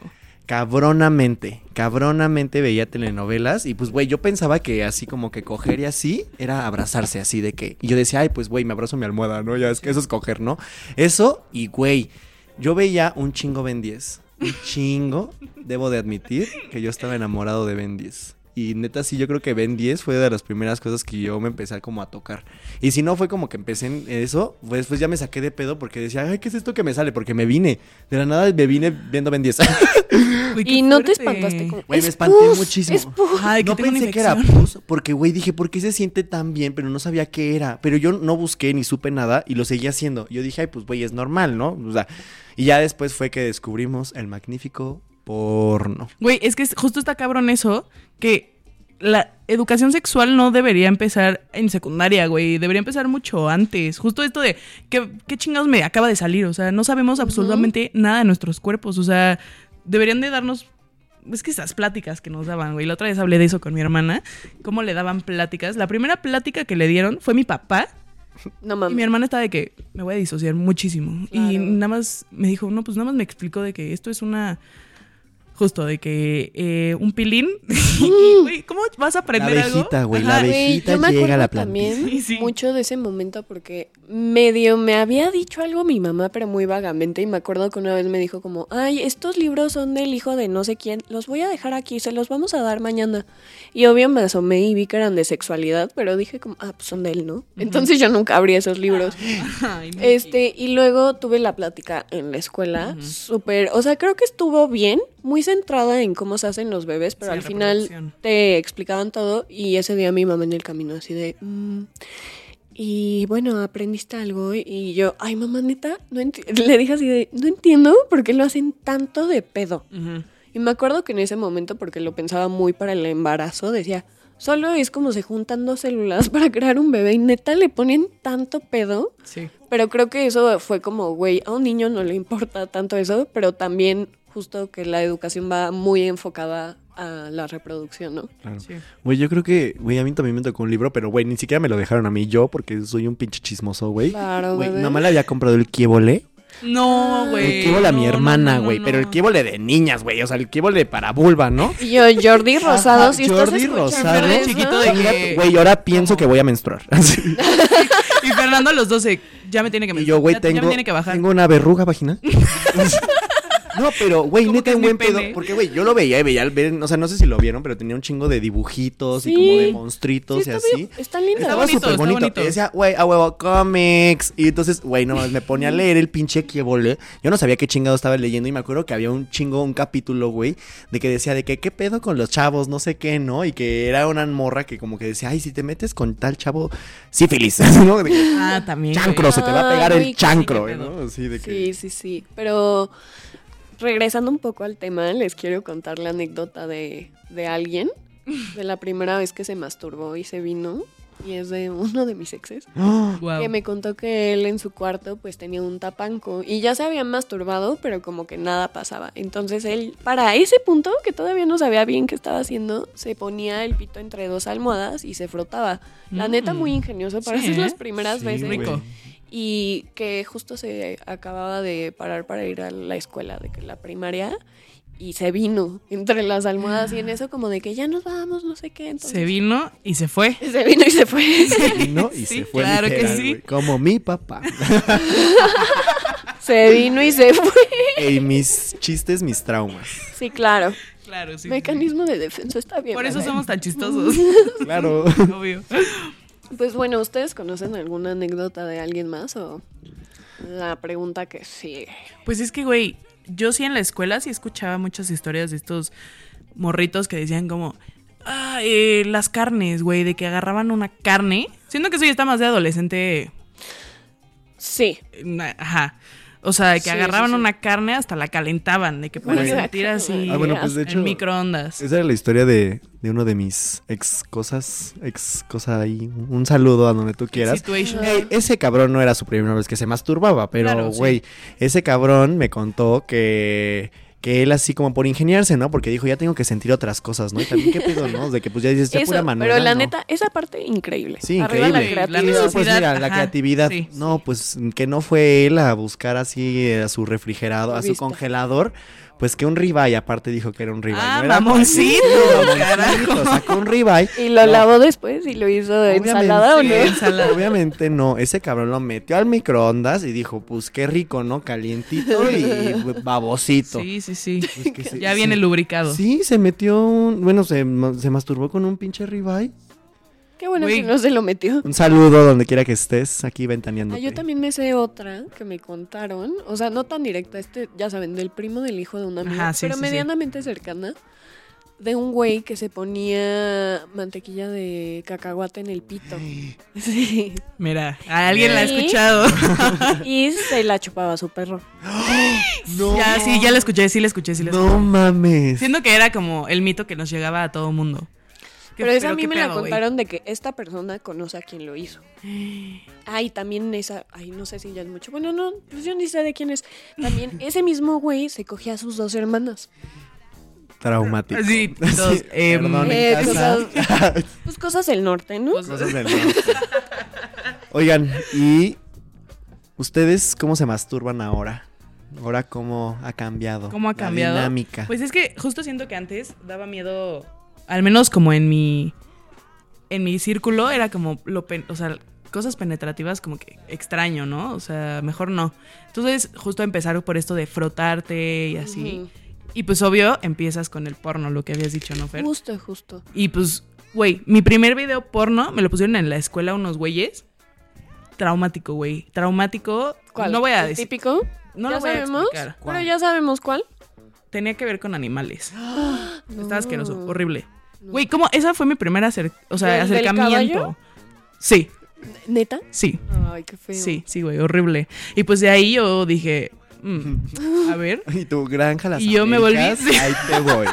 Cabronamente veía telenovelas y pues, güey, yo pensaba que así como que coger y así era abrazarse así de que... Y yo decía, ay, pues, güey, me abrazo mi almohada, ¿no? Ya es que eso es coger, ¿no? Eso y, güey, yo veía un chingo Ben 10. Un chingo, debo de admitir que yo estaba enamorado de Ben 10. Y neta, sí, yo creo que Ben 10 fue de las primeras cosas que yo me empecé como a tocar. Y si no fue como que empecé en eso, pues ya me saqué de pedo porque decía, ay, ¿qué es esto que me sale? Porque me vine. De la nada me vine viendo Ben 10. Güey, qué Y no te fuerte. espantaste como... Güey, "Es me espanté pus, muchísimo. es pus". Ay, que No tengo una pensé que era infección. pus, porque, güey, dije, ¿por qué se siente tan bien? Pero no sabía qué era. Pero yo no busqué ni supe nada y lo seguía haciendo. Yo dije, ay, pues, güey, es normal, ¿no? O sea, y ya después fue que descubrimos el magnífico porno. Güey, es que justo está cabrón eso, que la educación sexual no debería empezar en secundaria, güey. Debería empezar mucho antes. Justo esto de, ¿qué chingados me acaba de salir? O sea, no sabemos absolutamente nada de nuestros cuerpos. O sea, deberían de darnos... Es que esas pláticas que nos daban, güey. La otra vez hablé de eso con mi hermana. Cómo le daban pláticas. La primera plática que le dieron fue mi papá. No Y mames. mi hermana estaba de que me voy a disociar muchísimo. Y Claro. nada más me dijo, no, pues nada más me explicó de que esto es una... Justo, de que un pilín. Y, güey, ¿cómo vas a aprender La algo? abejita, güey, la Ajá. abejita. Güey, yo me llega acuerdo la plantita. también Sí, sí. mucho de ese momento porque medio me había dicho algo mi mamá, pero muy vagamente. Y me acuerdo que una vez me dijo como, ay, estos libros son del hijo de no sé quién, los voy a dejar aquí, se los vamos a dar mañana. Y obvio me asomé y vi que eran de sexualidad, pero dije como, ah, pues son de él, ¿no? Entonces yo nunca abrí esos libros. Ay, Miki. Y luego tuve la plática en la escuela, súper, o sea, creo que estuvo bien, muy centrada en cómo se hacen los bebés, pero Sí, al final reproducción. te explicaban todo y ese día mi mamá en el camino así de, y bueno, aprendiste algo y yo, ay mamá, neta, le dije así de, no entiendo por qué lo hacen tanto de pedo. Ujú. Y me acuerdo que en ese momento, porque lo pensaba muy para el embarazo, decía, solo es como se juntan dos células para crear un bebé y neta le ponen tanto pedo. Sí. Pero creo que eso fue como, güey, a un niño no le importa tanto eso, pero también justo que la educación va muy enfocada a la reproducción, ¿no? Claro. Sí. Güey, yo creo que, güey, a mí también me tocó un libro, pero, güey, ni siquiera me lo dejaron a mí yo porque soy un pinche chismoso, güey. Claro, Güey, mi bebé. mamá le había comprado el Kiebole. No, güey. El Kiebole a mi No, hermana, no, no, güey, no. pero el Kiebole de niñas, güey, o sea, el Kiebole para vulva, ¿no? Y yo, Jordi Rosado, Ajá, si estás Jordi escuchando Rosado. eso, Chiquito de que- Güey, ahora pienso que voy a menstruar. Y Fernando a los 12, ya me tiene que Y yo, güey, ya me tengo tiene que bajar. una verruga vaginal. No, pero, güey, ¿Cómo neta, que es un mi buen pedo. pene? Porque, güey, yo lo veía y veía, o sea, no sé si lo vieron, pero tenía un chingo de dibujitos y Sí. como de monstruitos Sí, y está así. bien, está lindo. Está Estaba bonito, súper está bonito. bonito. Y decía, güey, a huevo, cómics. Y entonces, güey, nomás me ponía a leer el pinche Kiebole. Yo no sabía qué chingado estaba leyendo y me acuerdo que había un capítulo, güey, de que decía de que qué pedo con los chavos, no sé qué, ¿no? Y que era una morra que como que decía, ay, si te metes con tal chavo, sífilis, ¿no? De que, Ah, también. güey. chancro, se te va a pegar Ay, el chancro, qué pedo. ¿no? Así de que... Sí. Pero regresando un poco al tema, les quiero contar la anécdota de alguien, de la primera vez que se masturbó y se vino. Y es de uno de mis exes, ¡Ah! Guau. que me contó que él en su cuarto pues tenía un tapanco y ya se había masturbado, pero como que nada pasaba. Entonces él, para ese punto, que todavía no sabía bien qué estaba haciendo, se ponía el pito entre dos almohadas y se frotaba. La neta, muy ingenioso para Sí, hacer ¿eh? las primeras Sí, veces. güey. Rico. Y que justo se acababa de parar para ir a la escuela, de que la primaria, y se vino entre las almohadas y en eso como de que ya nos vamos, no sé qué. Entonces, Se vino y se fue. se vino y se fue. Vino y Sí, se fue claro que literal, sí. güey, como mi papá. Se vino y se fue. Y mis chistes, mis traumas. Sí, claro. Claro, sí. Mecanismo de defensa está bien. Por eso ¿verdad? somos tan chistosos. Claro. Obvio. Pues bueno, ¿ustedes conocen alguna anécdota de alguien más o la pregunta que sigue? Pues es que, güey, yo sí en la escuela sí escuchaba muchas historias de estos morritos que decían como, las carnes, güey, de que agarraban una carne. Siento que eso ya está más de adolescente. Sí. Ajá. O sea, de que Sí, agarraban sí, sí. una carne hasta la calentaban, de que para Güey, sentir así Ah, bueno, pues de hecho, en microondas. esa era la historia de uno de mis ex cosa ahí. Un saludo a donde tú quieras. Situation. Ey, ese cabrón no era su primera vez que se masturbaba, pero, Claro, sí. güey, ese cabrón me contó que él así como por ingeniarse, ¿no? Porque dijo, ya tengo que sentir otras cosas, ¿no? Y también, ¿qué pedo, no? De que pues ya dices, ya Eso, pura Manuela, pero la ¿no? neta, esa parte increíble. Sí, Arriba increíble. la La creatividad. Sí, pues mira, la Ajá, creatividad. sí. No, pues que no fue él a buscar así a su refrigerador, a su Viste. congelador. Pues que un ribeye, aparte dijo que era un ribeye. Ah, no era mamoncito, mamoncito, carajo. sacó un ribeye. Y lo No, lavó después y lo hizo de Obviamente, ensalada o sí, no. ensalada. Obviamente no, ese cabrón lo metió al microondas y dijo, pues qué rico, ¿no? Calientito y babosito. Sí, sí, sí. Pues que Ya viene lubricado. Sí, se metió se masturbó con un pinche ribeye. Qué bueno Güey. que no se lo metió. Un saludo donde quiera que estés, aquí ventaneándote. Yo también me sé otra que me contaron, o sea, no tan directa, ya saben, del primo del hijo de una amiga, Ajá, sí, pero sí, medianamente cercana, de un güey que se ponía mantequilla de cacahuate en el pito. Sí. Mira, a alguien la ha Sí. escuchado. Y se la chupaba a su perro. No, Ya, sí, ya la escuché, sí la escuché, sí la escuché. no mames. Siento que era como el mito que nos llegaba a todo mundo. Pero esa a mí qué me la pedo, güey. contaron de que esta persona conoce a quien lo hizo. Ay, también esa, no sé si ya es mucho. Bueno, no, pues yo ni sé de quién es. También ese mismo güey se cogía a sus dos hermanas. Traumático. Sí, todos, perdón, en casa. Pues cosas del norte, ¿no? Pues, Cosas del norte. Oigan, ¿y ustedes cómo se masturban ahora? Ahora cómo ha cambiado. ¿Cómo ha la cambiado? dinámica. Pues es que justo siento que antes daba miedo, al menos como en mi círculo, era como o sea, cosas penetrativas como que extraño, ¿no? O sea, mejor no. Entonces, justo empezar por esto de frotarte y así. Ujú. Y pues obvio, empiezas con el porno, lo que habías dicho, ¿no, Fer? Justo. Y pues, güey, mi primer video porno me lo pusieron en la escuela unos güeyes. Traumático, güey. Traumático. ¿Cuál? No voy a ¿El decir. típico? No ¿Ya lo voy a sabemos? explicar. Pero ya sabemos cuál. Tenía que ver con animales. No. Estaba asqueroso, horrible. Güey, ¿cómo? Esa fue mi primera ¿Del acercamiento. caballo? Sí, ¿Neta? sí. Ay, qué feo. Sí, güey, horrible. Y pues de ahí yo dije, a ver. Y tu Granja Las Y yo me volví- Américas, ahí te voy.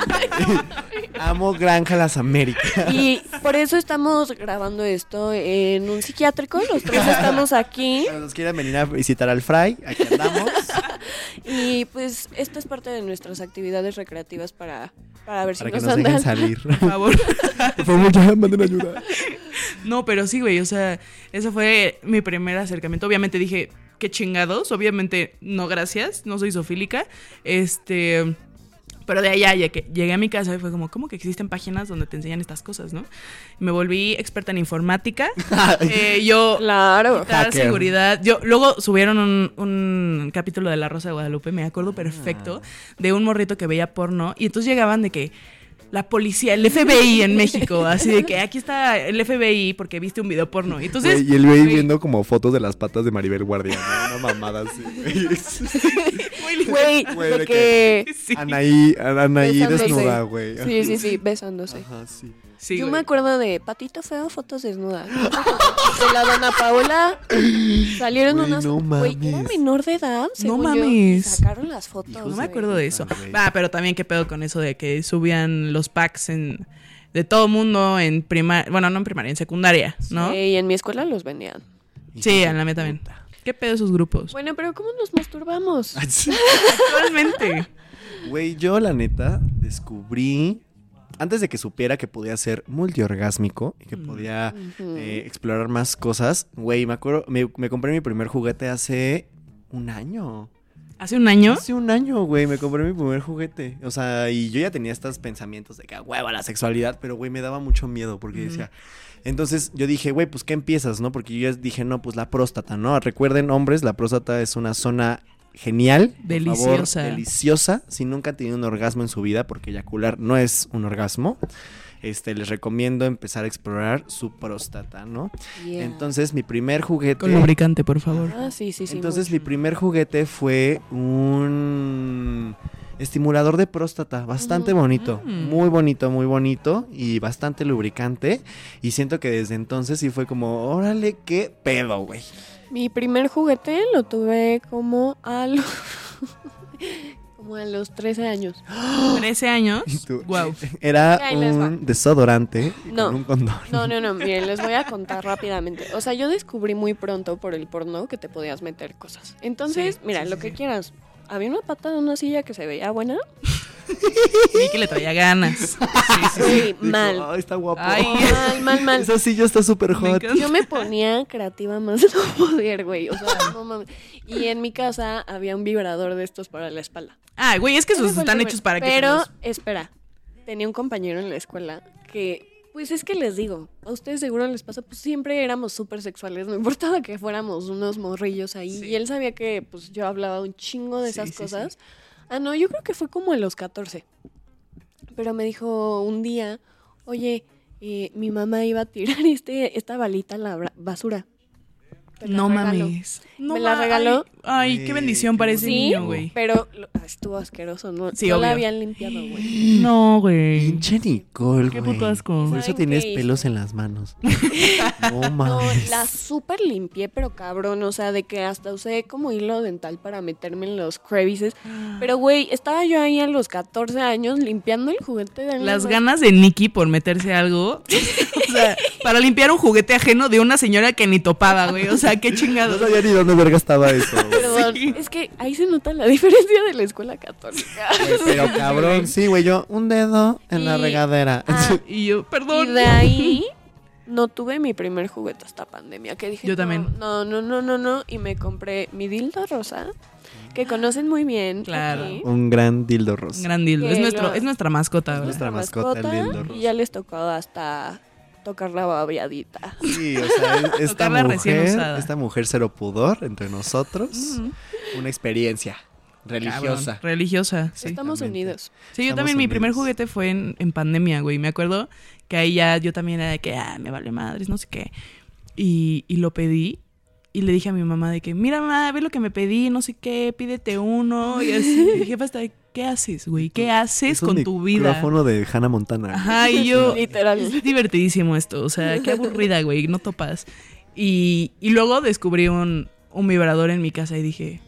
Amo Granja Las Américas. Y por eso estamos grabando esto en un psiquiátrico. Los tres estamos aquí. Cuando nos quieran venir a visitar al Fray, aquí andamos. Y pues esta es parte de nuestras actividades recreativas para ver si Para que nos nos dejen andan. salir. Por favor. Por favor, ya manden ayuda. No, pero sí, güey, o sea, ese fue mi primer acercamiento. Obviamente dije, qué chingados. Obviamente, no, gracias. No soy zoofílica. Pero de allá llegué a mi casa y fue como, ¿cómo que existen páginas donde te enseñan estas cosas, no? Me volví experta en informática. Yo, Claro. quitar Hacker. seguridad. Luego subieron un capítulo de La Rosa de Guadalupe, me acuerdo perfecto, de un morrito que veía porno. Y entonces llegaban de que la policía, el FBI en México, así de que aquí está el FBI porque viste un video porno. Y entonces, Güey, y el güey viendo como fotos de las patas de Maribel Guardia, ¿no? Una mamada así, Güey, Güey, de de que... sí, Anaí Besándose. desnuda, güey. Sí, besándose. Ajá, sí. sí, Yo güey. me acuerdo de Patito Feo, fotos desnudas. De la Dana Paola salieron Güey, unas... no Güey, era mames. menor de edad, según yo, y mames. sacaron las fotos. No me güey. acuerdo de eso. güey. Pero también qué pedo con eso de que subían los packs de todo mundo en primaria, bueno, no en primaria, en secundaria, ¿no? Sí, y en mi escuela los vendían. Sí, en la mía también. ¿Qué pedo esos grupos? Bueno, pero ¿cómo nos masturbamos? Actualmente. Güey, yo la neta descubrí, antes de que supiera que podía ser multiorgásmico y que podía explorar más cosas, güey, me acuerdo, me compré mi primer juguete hace un año. ¿Hace un año? Hace un año, güey, me compré mi primer juguete. O sea, y yo ya tenía estos pensamientos de que, hueva la sexualidad, pero, güey, me daba mucho miedo porque decía... Entonces yo dije, güey, pues, ¿qué empiezas, no? Porque yo ya dije, no, pues, la próstata, ¿no? Recuerden, hombres, la próstata es una zona genial. Por Deliciosa. favor, deliciosa. Si nunca han tenido un orgasmo en su vida, porque eyacular no es un orgasmo, les recomiendo empezar a explorar su próstata, ¿no? Yeah. Entonces, mi primer juguete... Con lubricante, por favor. Ah, sí. Entonces mucho. mi primer juguete fue un estimulador de próstata, bastante bonito, muy bonito y bastante lubricante. Y siento que desde entonces sí fue como, órale, qué pedo, güey. Mi primer juguete lo tuve como a los... como a los 13 años. 13 años. ¿Y tú? Wow. Era Ahí les va. un desodorante No. con un condón. No, miren, les voy a contar rápidamente. O sea, yo descubrí muy pronto por el porno que te podías meter cosas. Entonces, Sí, mira, sí, lo sí, que sí. quieras. Había una pata de una silla que se veía buena. Vi que le traía ganas. Sí, sí, sí. Güey, Dijo, mal. Ay, está guapo. Ay. Mal. Esa silla está súper Me hot. encanta. Yo me ponía creativa más de no poder, güey. O sea, no mames. Y en mi casa había un vibrador de estos para la espalda. Ah, güey, es que esos Ese fue el están primer. hechos para que Pero, se los- espera. Tenía un compañero en la escuela que... Pues es que les digo, a ustedes seguro les pasa, pues siempre éramos súper sexuales, no importaba que fuéramos unos morrillos ahí. Sí. Y él sabía que pues yo hablaba un chingo de Sí, esas sí, cosas. Ah, no, yo creo que fue como a los 14. Pero me dijo un día, oye, mi mamá iba a tirar esta balita a la basura. Te la No regalo. mames. No Me la ma- regaló. Ay, qué bendición qué para ese Sí, niño, güey. pero estuvo asqueroso, ¿no? Sí, no la obvio. habían limpiado, güey. No, güey. Pinche Nicole, Qué güey. puto asco. Por eso ¿Saben tienes qué hizo? pelos en las manos. No No, mames. la súper limpié, pero cabrón, o sea, de que hasta usé como hilo dental para meterme en los crevices. Pero, güey, estaba yo ahí a los 14 años limpiando el juguete de Las la- ganas de Nicky por meterse algo. O sea, para limpiar un juguete ajeno de una señora que ni topaba, güey. O sea, qué No chingados. sabía ni dónde verga estaba eso, güey. Perdón, Sí. es que ahí se nota la diferencia de la escuela católica. Güey, pero cabrón, sí, güey, yo un dedo en la Y- regadera. Ah, Y yo, y perdón. de ahí no tuve mi primer juguete hasta pandemia, que dije, Yo también. No, y me compré mi dildo rosa, que conocen muy bien. Claro. aquí. Un gran dildo Un rosa. gran dildo. Que Es lo- nuestra mascota, Es ¿verdad? nuestra mascota, el dildo rosa. y ya les tocó hasta tocar la babiadita. Sí, o sea, Tocarla recién usada. esta mujer cero pudor entre nosotros, una experiencia religiosa. Cabrón, religiosa, sí. Estamos Exactamente. unidos. Sí, yo Estamos también, mi primer unidos. juguete fue en pandemia, güey. Me acuerdo que ahí ya yo también era de que, me vale madres, no sé qué. Y lo pedí y le dije a mi mamá de que, mira, mamá, ve lo que me pedí, no sé qué, pídete uno. Y así, mi jefa está de, ¿qué haces, güey? ¿Qué haces Es un con tu vida? micrófono de Hannah Montana. Ajá, y yo, Literal. es divertidísimo esto, o sea, qué aburrida, güey, no topas. Y luego descubrí un vibrador en mi casa y dije,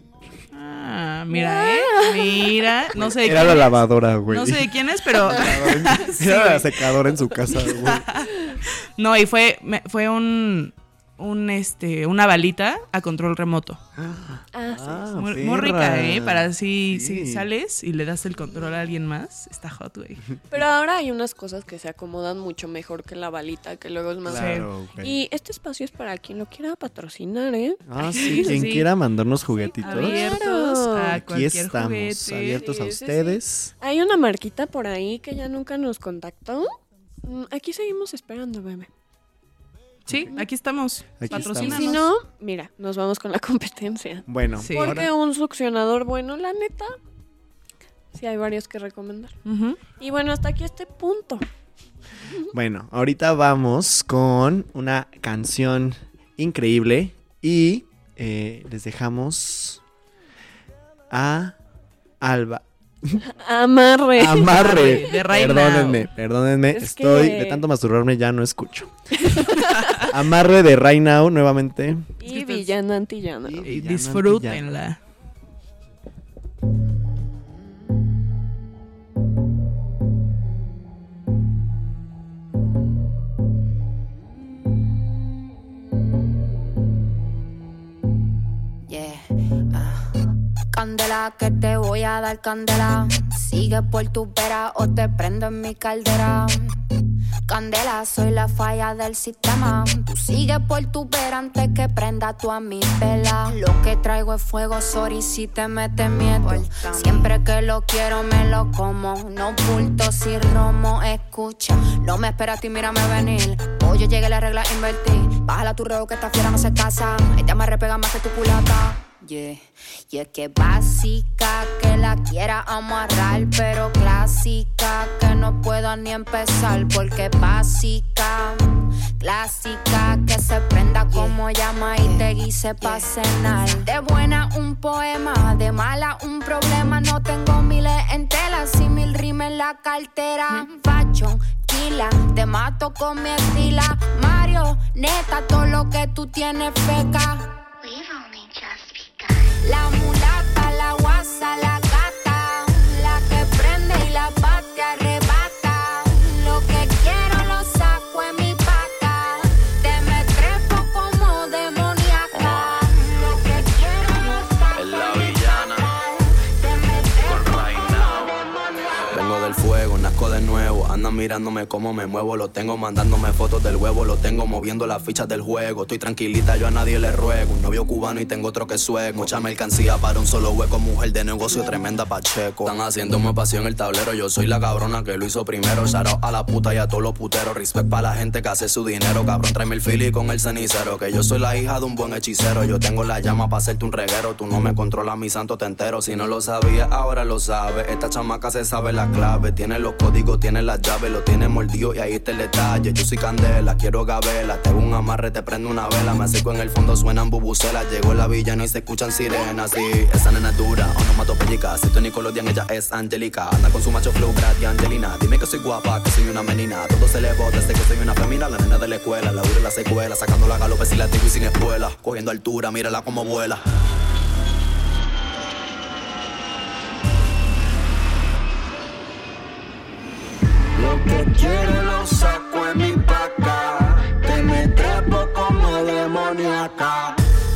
mira, mira, no sé de Era quién la es, lavadora, güey. no sé de quién es, pero Era la secadora en su casa, güey. no, y fue un una balita a control remoto. Ah, Muy rica, para si Sí. sales y le das el control a alguien más, está hot, güey. sí. Pero ahora hay unas cosas que se acomodan mucho mejor que la balita, que luego es más... Claro, güey. Y este espacio es para quien lo quiera patrocinar, ¿eh? Ah, Sí, sí, quien sí. quiera mandarnos juguetitos. Abiertos a Aquí cualquier estamos, juguete. abiertos a Sí, sí, sí. ustedes. Hay una marquita por ahí que ya nunca nos contactó. Aquí seguimos esperando, bebé. Sí, aquí estamos. Aquí Y Patrocínanos. si no, mira, nos vamos con la competencia. Bueno, Sí. Porque ahora, un succionador bueno, la neta, sí hay varios que recomendar. Ujú. Y bueno, hasta aquí este punto. bueno, ahorita vamos con una canción increíble y les dejamos a Alba. Amarre. Amarre. De Right Perdónenme. Es Estoy que- de tanto masturbarme ya no escucho. Amarre de Right Now nuevamente. Y villana antillana. Y- Y Ya, disfrútenla. Yeah. Candela, que te voy a dar candela. Sigue por tu vera o te prendo en mi caldera. Candela, soy la falla del sistema. Tú sigue por tu vera antes que prenda tú a mi vela. Lo que traigo es fuego, sorry si te mete miedo. Siempre que lo quiero me lo como. No bulto si romo, escucha. No me esperas y mírame venir. Hoy yo llegué, la regla invertí. Bájala tu reo que esta fiera no se casa. Ella me repega más que tu culata. Yeah. Y es que básica, que la quiera amarrar, pero clásica, que no puedo ni empezar, porque básica, clásica, que se prenda como llama y te guise pa' cenar. De buena un poema, de mala un problema, no tengo miles en tela, si 1000 rimas en la cartera. Fashion, kila, te mato con mi estila, Mario, neta, todo lo que tú tienes feca. La mulata, la guasa, la gata, la que prende y la bate arrebata. Lo que quiero lo saco en mi paca. Te me trepo como demoníaca. Lo que quiero lo saco Es la en mi villana. paca. Te me trepo Right como now. demoníaca. Vengo del fuego, nazco de nuevo. Andan mirándome cómo me muevo. Lo tengo mandándome fotos del huevo. Lo tengo moviendo las fichas del juego. Estoy tranquilita, yo a nadie le ruego. Un novio cubano y tengo otro que sueco. Mucha mercancía para un solo hueco. Mujer de negocio, tremenda pacheco. Están haciéndome pasión el tablero. Yo soy la cabrona que lo hizo primero. Shout out a la puta y a todos los puteros. Respect para la gente que hace su dinero. Cabrón, tráeme el fili con el cenicero. Que yo soy la hija de un buen hechicero. Yo tengo la llama para hacerte un reguero. Tú no me controlas, mi santo te entero. Si no lo sabías, ahora lo sabes. Esta chamaca se sabe la clave. Tiene los códigos, tiene las llaves. Lo tiene mordido y ahí está el detalle. Yo soy candela, quiero gabela. Tengo un amarre, te prendo una vela. Me acerco en el fondo, suenan bubucelas. Llegó la villana y se escuchan sirenas. Sí, esa nena es dura, onomatopéyica. Si estoy Nickelodeon, ella es Angélica. Anda con su macho flow, Brad y Angelina. Dime que soy guapa, que soy una menina. Todo se le bota, sé que soy una femina. La nena de la escuela, la dura y la secuela. Sacando la galope sin latigo y sin espuela. Cogiendo altura, mírala como vuela. Lo que quiero lo saco en mi paca. Te me trepo como demoníaca.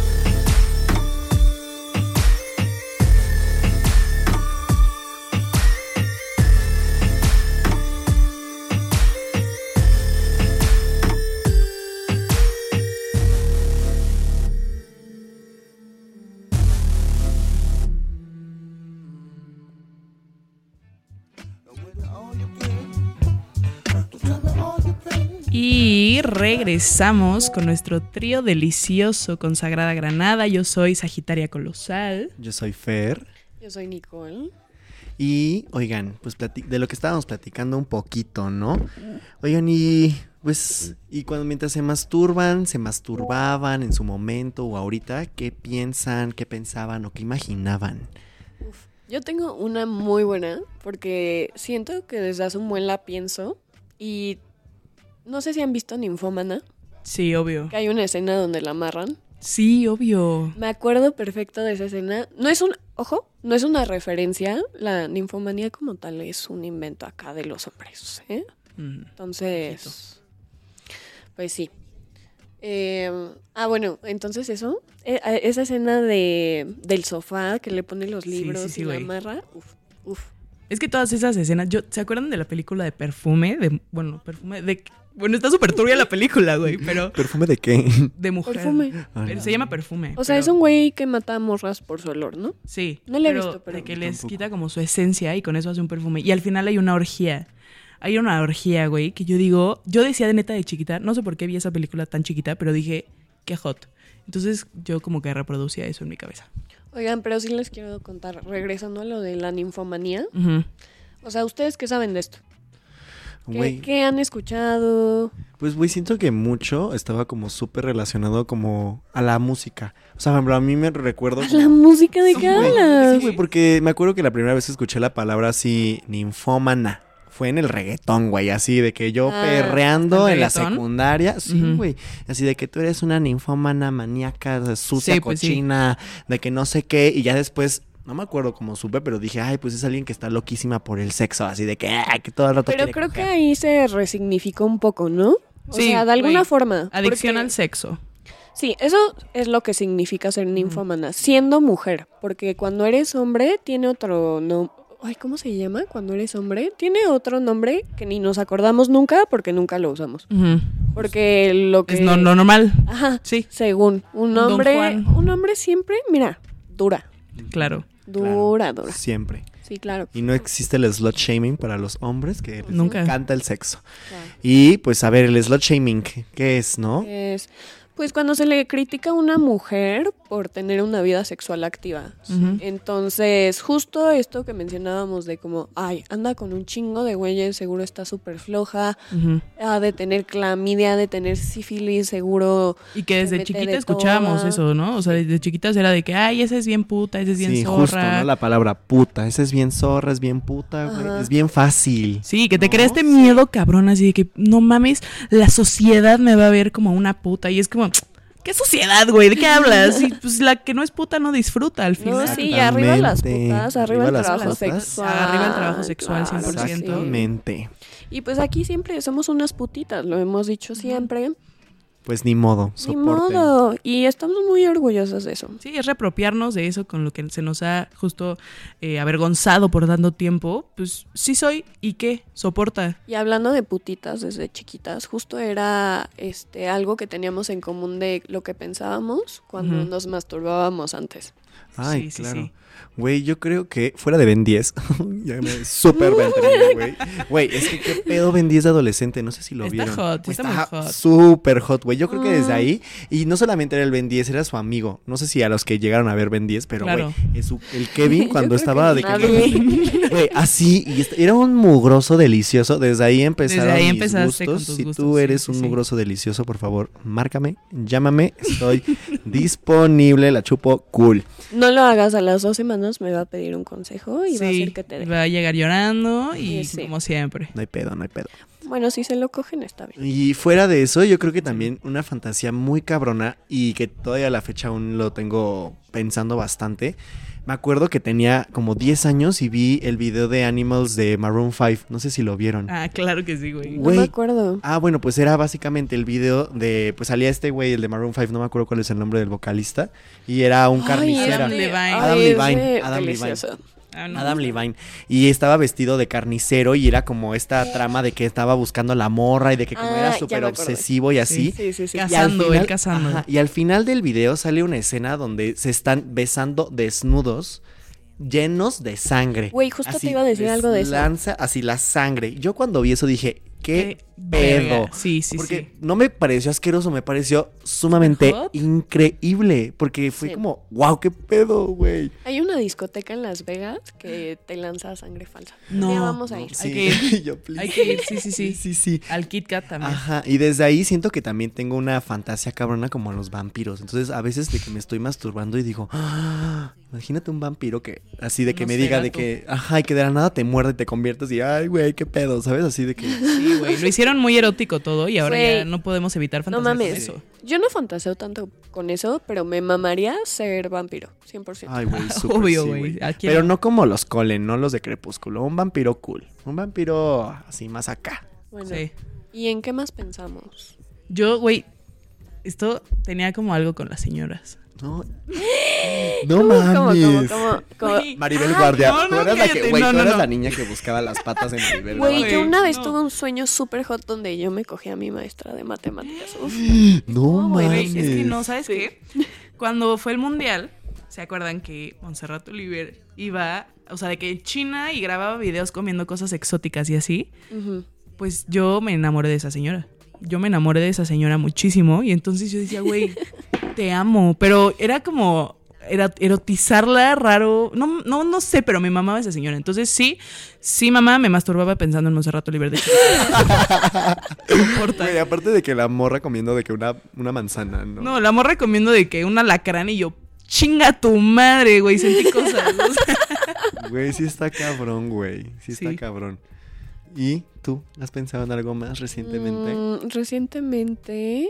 Y regresamos con nuestro trío delicioso con Sagrada Granada. Yo soy Sagitaria Colosal. Yo soy Fer. Yo soy Nicole. Y, oigan, pues de lo que estábamos platicando un poquito, ¿no? Oigan, y cuando mientras se masturbaban en su momento o ahorita, ¿qué piensan, qué pensaban o qué imaginaban? Yo tengo una muy buena porque siento que desde hace un buen la pienso y no sé si han visto Ninfómana, Sí, obvio. que hay una escena donde la amarran. Sí, obvio. Me acuerdo perfecto de esa escena. No es no es una referencia. La ninfomanía como tal es un invento acá de los hombres, ¿eh? Mm. Entonces, pues sí. Bueno, entonces eso, esa escena del sofá que le pone los libros sí, y la güey. amarra, uf. Es que todas esas escenas, ¿se acuerdan de la película de Perfume? Bueno, está súper turbia la película, güey, pero ¿Perfume de qué? de mujer. Perfume. Pero se llama Perfume. O sea, pero- es un güey que mata a morras por su olor, ¿no? Sí. No la he visto, pero de que les tampoco. quita como su esencia y con eso hace un perfume. Y al final hay una orgía. Hay una orgía, güey, que yo decía de neta de chiquita, no sé por qué vi esa película tan chiquita, pero dije, qué hot. Entonces yo como que reproducía eso en mi cabeza. Oigan, pero sí les quiero contar, regresando a lo de la ninfomanía. Ujú. O sea, ¿ustedes qué saben de esto? Güey, ¿Qué han escuchado? pues güey, siento que mucho estaba como súper relacionado como a la música. O sea, por ejemplo, a mí me recuerdo ¿A como- la música de qué Güey, hablas? sí, güey, porque me acuerdo que la primera vez que escuché la palabra así, ninfómana, fue en el reggaetón, güey, así de que yo Ah, perreando ¿el en la reggaetón? secundaria, sí, Ujú. güey, así de que tú eres una ninfómana maníaca, sucia, Sí, pues sí. cochina, de que no sé qué, y ya después, no me acuerdo cómo supe, pero dije, ay, pues es alguien que está loquísima por el sexo, así de que todo el rato Pero quiere creo que coger. ahí se resignificó un poco, ¿no? O Sí, sea, de alguna güey. forma. Adicción porque- al sexo. Sí, eso es lo que significa ser ninfómana, siendo mujer. Porque cuando eres hombre, tiene otro nombre. Ay, ¿cómo se llama? Cuando eres hombre, tiene otro nombre que ni nos acordamos nunca porque nunca lo usamos. Ujú. Porque lo que. Es lo normal. Ajá. Sí, Según un Don hombre. Juan. Un hombre siempre, mira, dura. claro. Dura. Siempre. Sí, claro. Y no existe el slut shaming para los hombres, que les Nunca. encanta el sexo. Claro. Y pues a ver, el slut shaming, ¿qué es, no? Es, pues cuando se le critica a una mujer por tener una vida sexual activa. Ujú. Entonces, justo esto que mencionábamos de como, ay, anda con un chingo de güeyes, seguro está súper floja, Ujú. ha de tener clamidia, ha de tener sífilis, seguro. Y que Se desde mete chiquita de escuchábamos toda. eso, ¿no? O sea, desde chiquitas era de que, ay, esa es bien puta, esa es bien Sí, zorra. justo, ¿no? La palabra puta. Esa es bien zorra, es bien puta, güey. Ajá. Es bien fácil. Sí, que te ¿No? crea este miedo cabrón, así de que, no mames, la sociedad me va a ver como una puta. Y es como, ¿qué sociedad, güey? ¿De qué hablas? Y pues la que no es puta no disfruta al No, final. sí, arriba las Exactamente. putas, arriba el Arriba las trabajo putas. sexual. Arriba el trabajo sexual, claro, 100%. sí. Exactamente. Y pues aquí siempre somos unas putitas, lo hemos dicho siempre. Pues ni modo, Ni soporten. modo. Y estamos muy orgullosos de eso. Sí, es reapropiarnos de eso con lo que se nos ha justo avergonzado por dando tiempo. Pues sí soy, ¿y qué? Soporta. Y hablando de putitas desde chiquitas, justo era algo que teníamos en común de lo que pensábamos cuando Ujú. nos masturbábamos antes. Ay, Sí, sí, claro. sí. Güey, yo creo que fuera de Ben 10, ya me súper ventanilla, güey. Güey, es que qué pedo Ben 10 de adolescente, no sé si lo Está vieron. hot, Güey, está muy hot. súper hot, güey. Yo creo que desde Ah. ahí, y no solamente era el Ben 10, era su amigo. No sé si a los que llegaron a ver Ben 10, pero Claro. güey, el Kevin Yo cuando creo estaba que de que nadie. güey, así, y era un mugroso delicioso. Desde ahí empezaron Desde ahí mis empezaste con gustos. tus Si gustos, tú sí, eres sí, un sí. mugroso delicioso, por favor, márcame, llámame, estoy disponible, la chupo cool. No lo hagas a las 2 semanas, me va a pedir un consejo y va a Sí, hacer que te dé. va a llegar llorando y Sí. como siempre. No hay pedo, no hay pedo. Bueno, si se lo cogen está bien. Y fuera de eso, yo creo que también una fantasía muy cabrona y que todavía a la fecha aún lo tengo pensando bastante. Me acuerdo que tenía como 10 años y vi el video de Animals de Maroon 5. No sé si lo vieron. Ah, claro que sí, güey. No Güey. me acuerdo. Ah, bueno, pues era básicamente el video de... Pues salía este güey, el de Maroon 5, no me acuerdo cuál es el nombre del vocalista. Y era un Ay, carnicero. Adam Levine. Adam es Levine, de- Adam Levine. delicioso. Ah, no. Adam Levine. Y estaba vestido de carnicero y era como esta trama de que estaba buscando a la morra y de que como Ah, era ya súper me acordé. obsesivo y así. Sí, sí, sí. Cas- Y al Cazando, él cazando. ajá, y al final del video sale una escena donde se están besando desnudos, llenos de sangre. Güey, justo Así, te iba a decir les algo de eso. Lanza así la sangre. Yo cuando vi eso dije, ¿qué verga. pedo? Sí, sí, Porque sí. no me pareció asqueroso, me pareció sumamente ¿Hot? increíble. Porque fue Sí. como, wow, qué pedo, güey. Hay una discoteca en Las Vegas que te lanza sangre falsa. No. Ya vamos a ir. Hay que ir. Yo, please. Hay que ir, sí, sí, sí. Sí, sí. Al Kit Kat también. Ajá, y desde ahí siento que también tengo una fantasía cabrona como a los vampiros. Entonces, a veces de que me estoy masturbando y digo, "Ah, imagínate un vampiro que así de que me diga de Nosferatu. que, ajá, y que de la nada te muerde y te conviertes y, ay, güey, qué pedo, ¿sabes? Así de que, Sí, güey. Lo hicieron muy erótico todo y ahora Güey. ya no podemos evitar No fantasear con mames. eso. Yo no fantaseo tanto con eso, pero me mamaría ser vampiro, 100%. ay, güey, súper Obvio, sí, güey. Aquí Pero no. no como los Colen, no los de Crepúsculo, un vampiro cool, un vampiro así más acá. Bueno, Sí. ¿y en qué más pensamos? Yo, güey, esto tenía como algo con las señoras. No, no mames. ¿Cómo? Maribel Ay, Guardia, no, tú no, eras la cállate, que, güey, no, tú no, eras no. la niña que buscaba las patas de Maribel Güey, Guardia. yo una vez no. tuve un sueño súper hot donde yo me cogí a mi maestra de matemáticas. Uf. No Güey, mames. es que no, ¿sabes Sí. qué? Cuando fue el mundial, ¿se acuerdan que Montserrat Oliver iba, o sea, de que en China y grababa videos comiendo cosas exóticas y así? Ujú. Pues yo me enamoré de esa señora. Yo me enamoré de esa señora muchísimo y entonces yo decía, güey, te amo. Pero era como erotizarla raro. No sé, pero me mamaba esa señora. Entonces sí, mamá, me masturbaba pensando en Montserrat Oliver de chiquita. No importa. Güey, aparte de que la morra comiendo de que una manzana, ¿no? No, la morra comiendo de que un alacrán y yo, chinga tu madre, güey, sentí cosas. O sea, Güey, sí está cabrón, güey. Sí está Sí. cabrón. ¿Y tú? ¿Has pensado en algo más recientemente? Recientemente.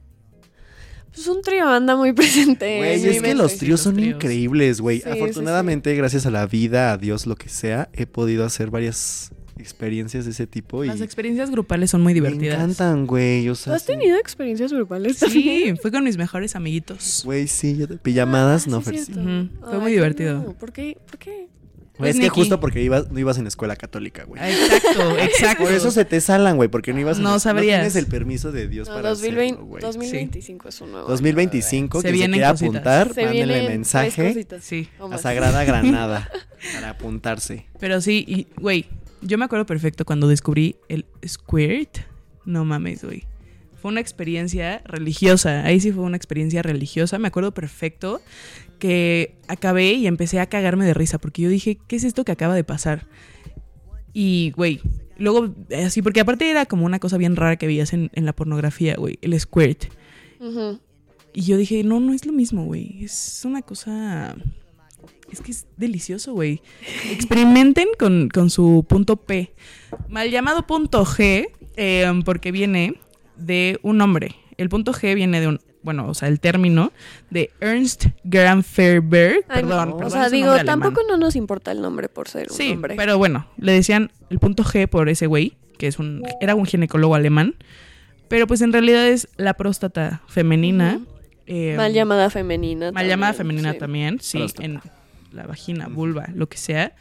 Pues un trío anda muy presente. Güey, en mi es que mente. los tríos son tríos. increíbles, güey. Sí, Afortunadamente, gracias a la vida, a Dios, lo que sea, he podido hacer varias experiencias de ese tipo y las experiencias grupales son muy me divertidas. encantan, güey. O ¿Tú sea, has sí. tenido experiencias grupales? Sí, fue con mis mejores amiguitos. Güey, sí, yo pijamadas, no, sí, Fer, sí. cierto. Ujú, fue Ay, muy yo divertido. no. ¿Por qué? Güey, es Pues, que Nikki. justo porque no ibas en escuela católica, güey. Exacto. Por eso se te salan, güey, porque no ibas No sabrías. No tienes el permiso de Dios No, para 2020, hacerlo, güey. 2025 es un nuevo. 2025, Se que se vienen quiera cositas. apuntar, Se mándenle vienen mensaje 3 cositas. Sí. o a más. Sagrada Granada para apuntarse. Pero sí, y, güey, yo me acuerdo perfecto cuando descubrí el squirt. No mames, güey. Fue una experiencia religiosa. Ahí sí fue una experiencia religiosa. Me acuerdo perfecto que acabé y empecé a cagarme de risa porque yo dije, ¿qué es esto que acaba de pasar? Y, güey, luego, así, porque aparte era como una cosa bien rara que veías en la pornografía, güey, el squirt. Ujú. Y yo dije, no es lo mismo, güey. Es una cosa... Es que es delicioso, güey. Experimenten con su punto P. Mal llamado punto G, porque viene de un nombre. El punto G viene de un... Bueno, o sea, el término de Ernst Gramferberg. Ay, no. Perdón, O sea, es un digo, nombre alemán. tampoco no nos importa el nombre por ser un Sí, nombre. pero bueno, le decían el punto G por ese güey, que era un ginecólogo alemán. Pero pues en realidad es la próstata femenina. Mal llamada femenina. Mal llamada femenina sí. también, sí, Próstata. en la vagina, vulva, lo que sea.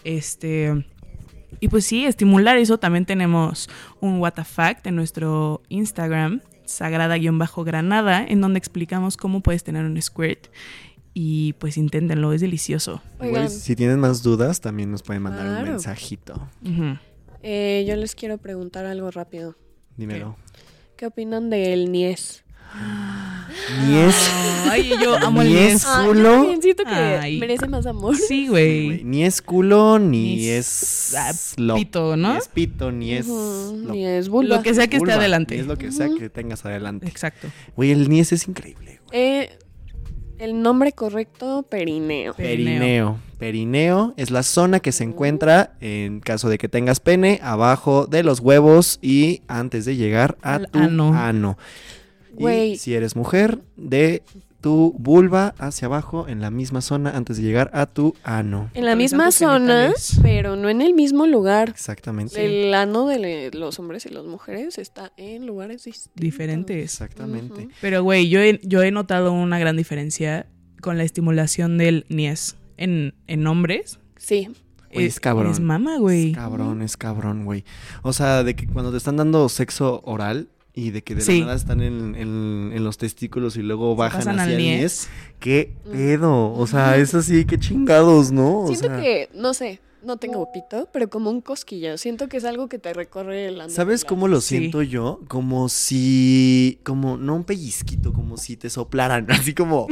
Y pues sí, estimular eso. También tenemos un What the Fact en nuestro Instagram, Sagrada-Granada, en donde explicamos cómo puedes tener un squirt. Y pues inténtenlo, es delicioso. Oigan, Güey, si tienen más dudas, también nos pueden mandar un Claro. mensajito. Ujú. yo les quiero preguntar algo rápido. Dímelo. ¿Qué opinan del Nies? Ni es, Ay, yo amo el Ni Nies. es- Ay, ¿Culo? yo también siento que Ay. merece más amor. Sí, güey, güey. ni es culo, ni Ni es pito, ¿no? Ni es pito, ni es Ujú, lo- ni es vulva. Lo que sea que esté vulva, adelante. ni es lo que sea que tengas adelante. Exacto. Güey, el niés es increíble. Güey. El nombre correcto, perineo. Perineo. Perineo es la zona que se encuentra en caso de que tengas pene abajo de los huevos y antes de llegar a Al tu ano. ano. Güey. Y si eres mujer, de tu vulva hacia abajo en la misma zona antes de llegar a tu ano. En la misma Autorizando zona, genitales. pero no en el mismo lugar. Exactamente. El ano de los hombres y las mujeres está en lugares distintos. Diferentes. Exactamente. Ujú. Pero, güey, yo he notado una gran diferencia con la estimulación del niés en hombres. Sí. Güey, es cabrón. Es mama, güey. Es cabrón, güey. O sea, de que cuando te están dando sexo oral y de que de Sí. la nada están en los testículos y luego bajan pasan hacia al el niés. niés. ¿Qué pedo? O sea, es así, qué chingados, ¿no? O Siento sea, que, no sé, no tengo pito, pero como un cosquilleo. Siento que es algo que te recorre el ano. ¿sabes cómo lo Sí. siento yo? Como no un pellizquito, como si te soplaran, así como.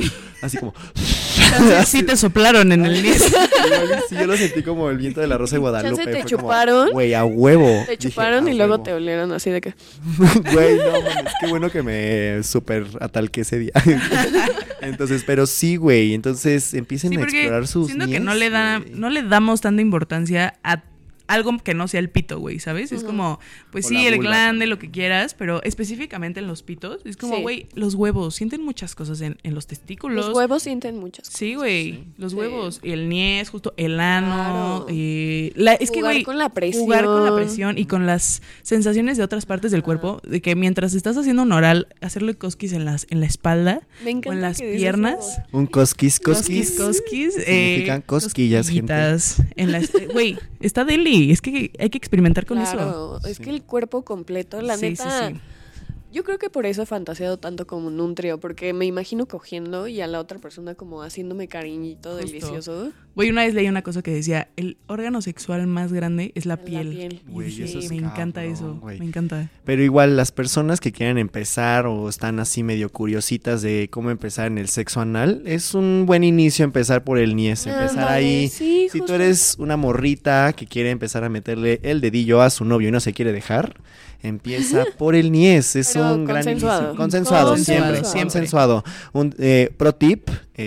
Sí te soplaron en el niés. Igual y sí, yo lo sentí como el viento de la Rosa de Guadalupe. Chance te fue como, chuparon. Güey, a huevo. Te Dije, chuparon "A y luego huevo". te olieron así de que... Güey, no mames, qué bueno que me super atalqué ese día. Entonces, pero sí, güey. Entonces empiecen Sí, a porque explorar sus siento que niés, no le güey. damos tanta importancia algo que no sea el pito, güey, ¿sabes? Es como, pues O sí, la el vulva glande, también. lo que quieras, pero específicamente en los pitos, es como, Sí. güey, los huevos, sienten muchas cosas en los testículos. Los huevos sienten muchas cosas. Sí, güey, los Sí. huevos, y el niés, justo el ano, Claro. es que, Jugar güey, con la presión. jugar con la presión y con las sensaciones de otras partes del cuerpo, de que mientras estás haciendo un oral, hacerle cosquis en la espalda Me encanta o en las que dices piernas. eso. Un cosquis. Cosquillas, Significan cosquillas, gente. en las, güey, está deli, es que hay que experimentar con eso. Claro, es que el cuerpo completo, la Sí, neta. sí, sí. Yo creo que por eso he fantaseado tanto como en un trío, porque me imagino cogiendo y a la otra persona como haciéndome cariñito Justo. delicioso. Güey, una vez leí una cosa que decía, el órgano sexual más grande es la piel. Y Güey, dije, eso es me encanta cabrón, eso, güey. me encanta. Pero igual las personas que quieren empezar o están así medio curiositas de cómo empezar en el sexo anal, es un buen inicio empezar por el niés, empezar Ándale, ahí. sí, Si tú justo. eres una morrita que quiere empezar a meterle el dedillo a su novio y no se quiere dejar, empieza por el niés. Es Pero un gran consensuado. inicio. Consensuado, siempre, Consensuado. consensuado. Un pro tip,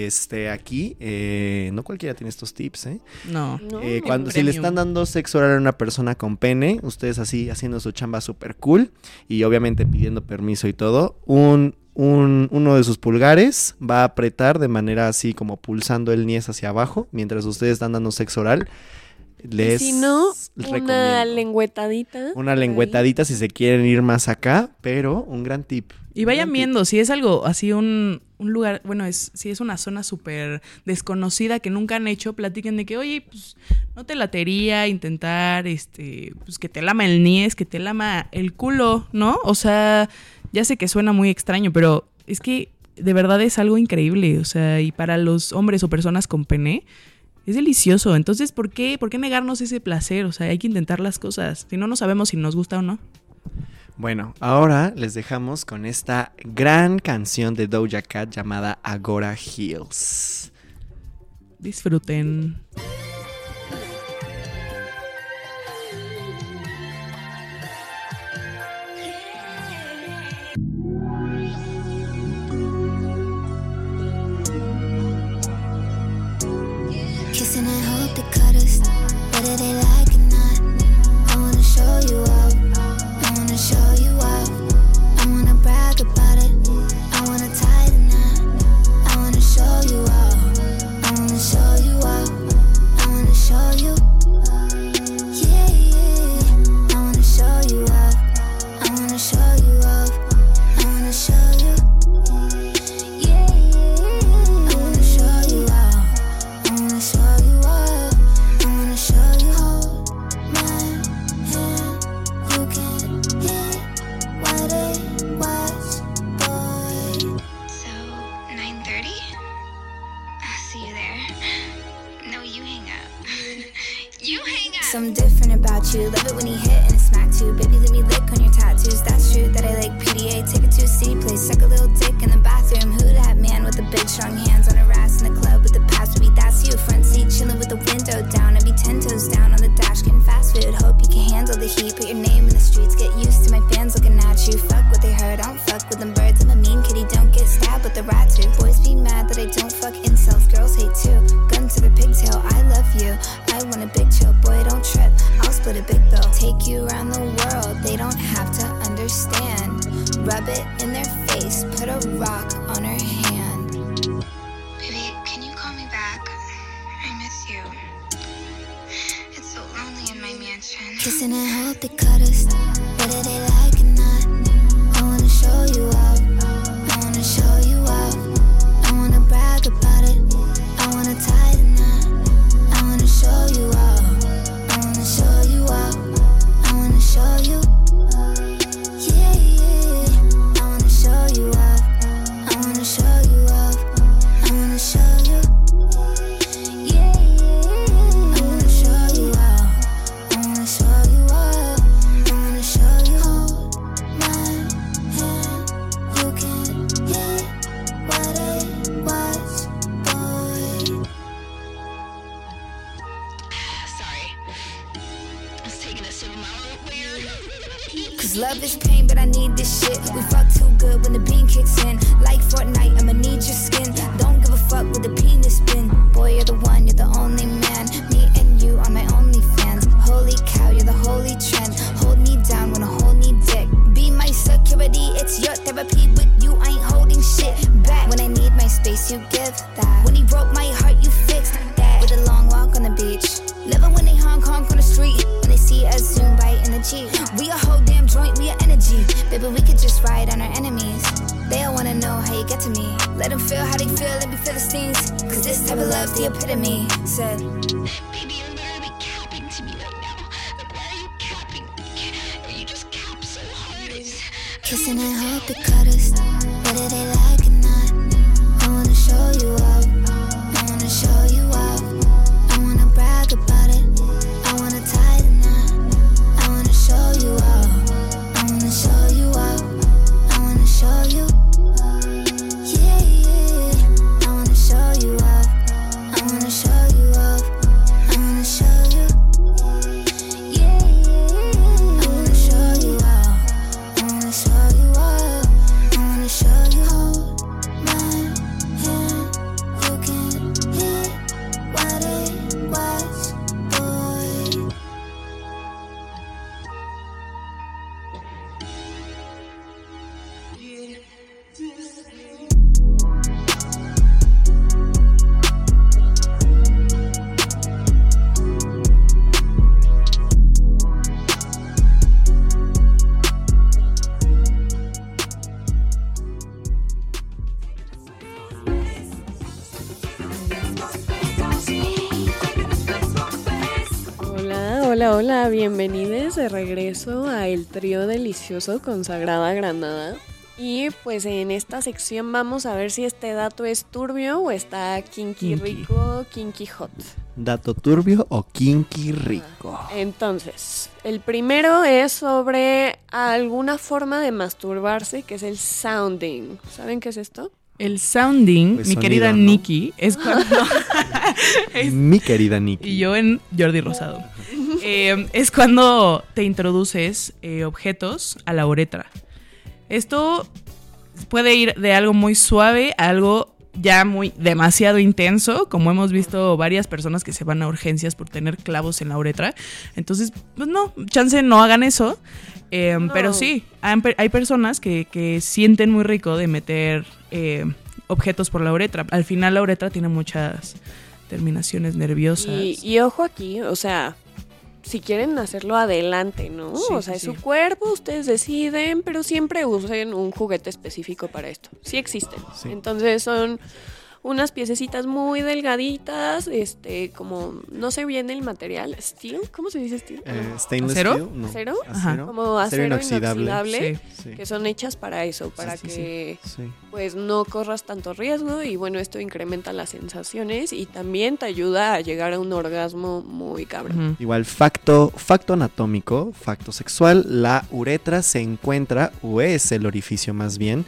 aquí, no cualquiera tiene estos tips, ¿eh? No. No, Cuando si le premium. están dando sexo oral a una persona con pene, ustedes así haciendo su chamba súper cool y obviamente pidiendo permiso y todo, uno de sus pulgares va a apretar de manera así como pulsando el niés hacia abajo mientras ustedes están dando sexo oral. Y Les si no, una recomiendo. lengüetadita. Una ahí. lengüetadita si se quieren ir más acá, pero un gran tip. Y vayan Un gran viendo, si es algo así, un lugar, bueno, si es una zona súper desconocida que nunca han hecho, platiquen de que, oye, pues, no te latería intentar, pues, que te lama el niés, que te lama el culo, ¿no? O sea, ya sé que suena muy extraño, pero es que de verdad es algo increíble, o sea, y para los hombres o personas con pene, es delicioso. Entonces, ¿por qué negarnos ese placer? O sea, hay que intentar las cosas, si no, no sabemos si nos gusta o no. Bueno, ahora les dejamos con esta gran canción de Doja Cat llamada Agora Hills. Disfruten. Kissing and hope they cut us, whether they like it or not. I wanna show you up, I wanna show you up. I wanna brag about it, I wanna tie the knot. I wanna show you up, I wanna show you up. I wanna show you, yeah, yeah. I wanna show you up, I wanna show you up. I wanna show you, yeah, yeah. I wanna show you up. I wanna show you up, I wanna show you. Hold my hand, you can hear what it was, boy. So, 9:30? I'll see you there. No, you hang up. You hang up! Something different about you, love it when you hit and it smack too. Baby, let me lick on your tattoos, that's true that I like PDA. Take it to a city place, suck a little dick in the bathroom. Who that man with the big strong hands on her ass in the club with the past? Maybe that's you, front seat chilling with the window down. I'd be 10 toes down on the dash getting fast food. Hope you can handle the heat, put your name in the streets. Get used to my fans looking at you. Fuck what they heard, I don't fuck with them birds. I'm a mean kitty, don't get stabbed with the rat too. Boys be mad that I don't fuck incels, girls hate too. Gun to the pigtail, I love you. I want a big chill, boy don't trip. I'll split a big bill, take you around the world. They don't have to understand. Rub it in their face, put a rock on her hand. Baby, can you call me back? I miss you. It's so lonely in my mansion. Kissing and hope they cut us, whether they like it or not. I wanna show you up, I wanna show you up. I wanna brag about it, I wanna tie the knot. I wanna show you up, I wanna show you up. I wanna show you, yeah, yeah. I wanna show you up, I wanna show you up. I wanna show you, yeah, yeah. I wanna show you up, I wanna show you up. I wanna show you. Hold my hand, you can hear what it was, boy. Sorry. I was taking a sip of my own beer. Cause love is pain, but I need this shit. We fuck too good when the bean kicks in. Like Fortnite, I'ma need your skin. Don't give a fuck with the penis spin. Boy, you're the one, you're the only man. Me and you are my only fans. Holy cow. promise you give that. When he broke my heart, you fixed that. With a long walk on the beach. Love it when they honk on the street. When they see us zoom right in the Jeep. We a whole damn joint, we a energy. Baby, we could just ride on our enemies. They all wanna know how you get to me. Let them feel how they feel and be Philistines. Cause this type of love, the epitome. Said, Baby, you're literally capping to me right now. Like, why are you capping? You just cap so hard. kissing and hope it cut us. Whether they like it or not. I wanna show you up. I wanna show you up. I wanna brag about it. I wanna tie the knot. I wanna show you up. I wanna show you up. I wanna show you. Yeah, yeah. I wanna show you up. I wanna show you up. I wanna show you. Yeah, yeah. I wanna show you up. I wanna show you up. I wanna show you. Hold my hand. You can hear what it was, boy. Hola, hola, hola, bienvenidos de regreso a El Trío Delicioso con Sagrada Granada. Y pues en esta sección vamos a ver si este dato es turbio o está kinky rico, kinky hot. ¿Dato turbio o kinky rico? Entonces, el primero es sobre alguna forma de masturbarse, que es el sounding. ¿Saben qué es esto? El sounding, Pues mi sonido, querida ¿no? Nikki, es cuando... Mi querida Nikki. Y yo en Jordi Rosado. Es cuando te introduces objetos a la uretra. Esto puede ir de algo muy suave a algo ya muy demasiado intenso, como hemos visto varias personas que se van a urgencias por tener clavos en la uretra. Entonces, pues no, chance no hagan eso. No. Pero sí, hay personas que sienten muy rico de meter objetos por la uretra. Al final la uretra tiene muchas terminaciones nerviosas. Y ojo aquí, o sea, si quieren hacerlo adelante, ¿no? Sí, o sea, sí, es sí. su cuerpo, ustedes deciden, pero siempre usen un juguete específico para esto. Sí existen. Sí. Entonces son unas piececitas muy delgaditas, como, no sé bien el material, steel, ¿cómo se dice steel? Stainless ¿Acero? steel, no. ¿Acero? Acero. Como acero inoxidable. inoxidable, Sí. Sí. que son hechas para eso, para sí, que Sí. pues no corras tanto riesgo y bueno, esto incrementa las sensaciones y también te ayuda a llegar a un orgasmo muy cabrón. Ujú. Igual, facto anatómico, facto sexual, la uretra se encuentra, o es el orificio más bien,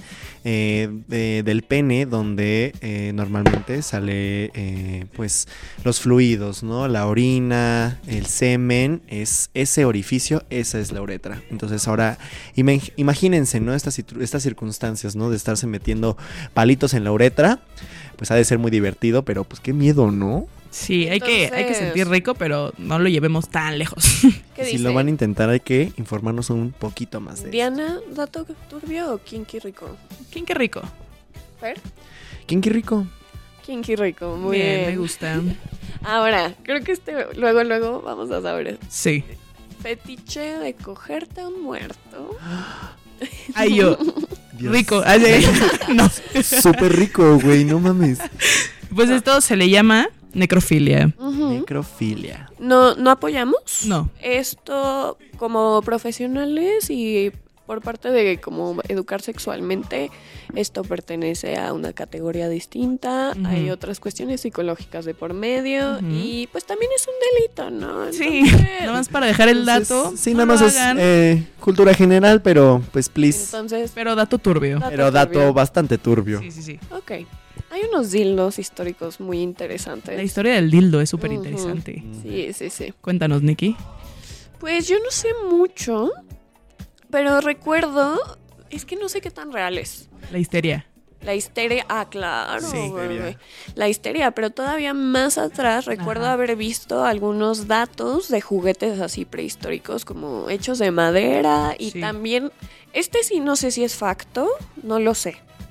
del pene donde normalmente sale pues los fluidos, ¿no? La orina, el semen, es ese orificio, esa es la uretra. Entonces ahora imagínense, ¿no? Estas circunstancias, ¿no? De estarse metiendo palitos en la uretra, pues ha de ser muy divertido, pero pues qué miedo, ¿no? Sí, hay que Entonces- sentir rico, pero no lo llevemos tan lejos. ¿Qué Si dice? lo van a intentar hay que informarnos un poquito más de Diana, ¿dato turbio o kinky rico? Qué rico. ¿Fer? esto. Kinky rico. Kinky rico, muy Bien, bien. me gusta. Ahora, creo que luego vamos a saber. Sí. Fetiche de cogerte a un muerto. Ay, yo. Dios. Rico. Ay, ay, no. Súper rico, güey, no mames. Pues esto se le llama necrofilia. Ujú. Necrofilia. ¿No apoyamos? No. Esto como profesionales y por parte de como educar sexualmente, esto pertenece a una categoría distinta. Ujú. Hay otras cuestiones psicológicas de por medio Ujú. y pues también es un delito, ¿no? Sí, Entonces- nada más para dejar el dato. Entonces, sí, no nada lo más hagan, es cultura general, pero pues please. Entonces, pero dato turbio. Pero dato turbio. bastante turbio. Sí, sí, sí. Ok. Hay unos dildos históricos muy interesantes. La historia del dildo es súper Ujú. interesante. Sí, sí, sí. Cuéntanos, Nikki. Pues yo no sé mucho, pero recuerdo, es que no sé qué tan real es. La histeria. La histeria, claro, Sí, histeria. güey. La histeria, pero todavía más atrás recuerdo Ajá. haber visto algunos datos de juguetes así prehistóricos como hechos de madera y Sí. también, sí no sé si es facto, no lo sé,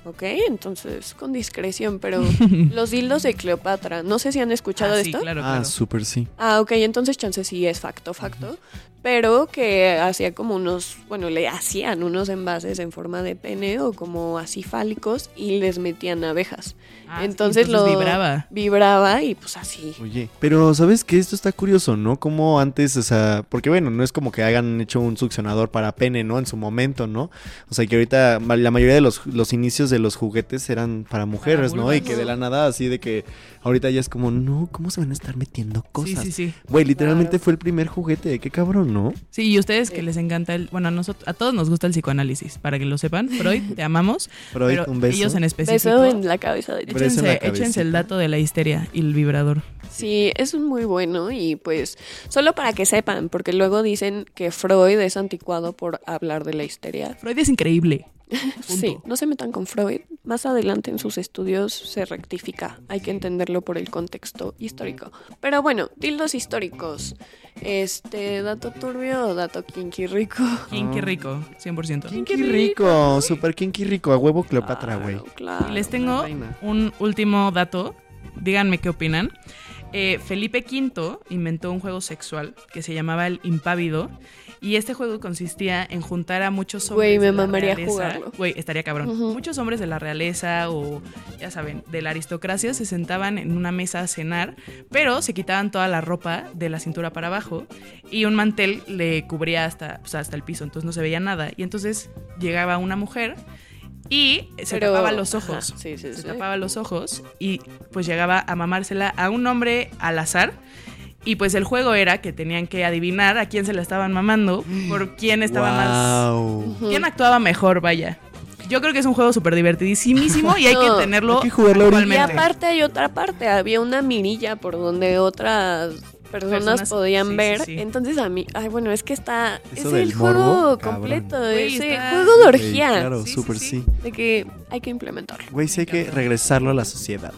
¿ok? Entonces, con discreción, pero los dildos de Cleopatra, no sé si han escuchado de Sí, esto. claro, Ah, claro. súper sí. Ah, ok, entonces chance sí es facto, pero que hacía como unos, bueno, le hacían unos envases en forma de pene o como así fálicos y les metían abejas. Ah, sí, entonces vibraba y pues así. Oye, pero ¿sabes qué? Esto está curioso, ¿no? Como antes, o sea, porque bueno, no es como que hayan hecho un succionador para pene, ¿no? En su momento, ¿no? O sea, que ahorita la mayoría de los inicios de los juguetes eran para mujeres, ¿no? vulvas. Y que de la nada, así de que ahorita ya es como, no, ¿cómo se van a estar metiendo cosas? Sí. Güey, literalmente Claro. fue el primer juguete, qué cabrón, ¿no? Sí, y ustedes que les encanta bueno, a todos nos gusta el psicoanálisis, para que lo sepan. Freud, te amamos. Freud, pero un beso. ellos en específico. Beso en la cabeza de Beso en la Échense cabecita. el dato de la histeria y el vibrador. Sí, es muy bueno y pues solo para que sepan, porque luego dicen que Freud es anticuado por hablar de la histeria. Freud es increíble. Sí, no se metan con Freud. Más adelante en sus estudios se rectifica. Hay que entenderlo por el contexto histórico. Pero bueno, tildos históricos. Dato turbio o dato kinky rico. Kinky rico, 100%. Kinky rico, super kinky rico, a huevo Cleopatra, güey. Claro. Y les tengo reina. un último dato. Díganme qué opinan. Felipe V inventó un juego sexual que se llamaba el Impávido. Y este juego consistía en juntar a muchos hombres Güey, me de la mamaría realeza. jugarlo. Güey, estaría cabrón. Ujú. Muchos hombres de la realeza o, ya saben, de la aristocracia se sentaban en una mesa a cenar, pero se quitaban toda la ropa de la cintura para abajo y un mantel le cubría hasta el piso, entonces no se veía nada. Y entonces llegaba una mujer y se Pero- tapaba los ojos. Ajá, sí. Se tapaba los ojos y pues llegaba a mamársela a un hombre al azar. Y pues el juego era que tenían que adivinar a quién se la estaban mamando, por quién estaba más... Wow. ¿Quién actuaba mejor, vaya? Yo creo que es un juego súper divertidísimo y hay que No, tenerlo hay que jugarlo ahorita. Y actualmente. aparte hay otra parte, había una mirilla por donde otras personas podían sí, ver. sí. Entonces a mí, bueno, es que es Eso el del juego morbo, cabrón. completo, Güey, ese está- juego de Güey, orgía. claro, Sí, súper sí, sí. sí. De que hay que implementarlo. Güey, sí hay que regresarlo a la sociedad.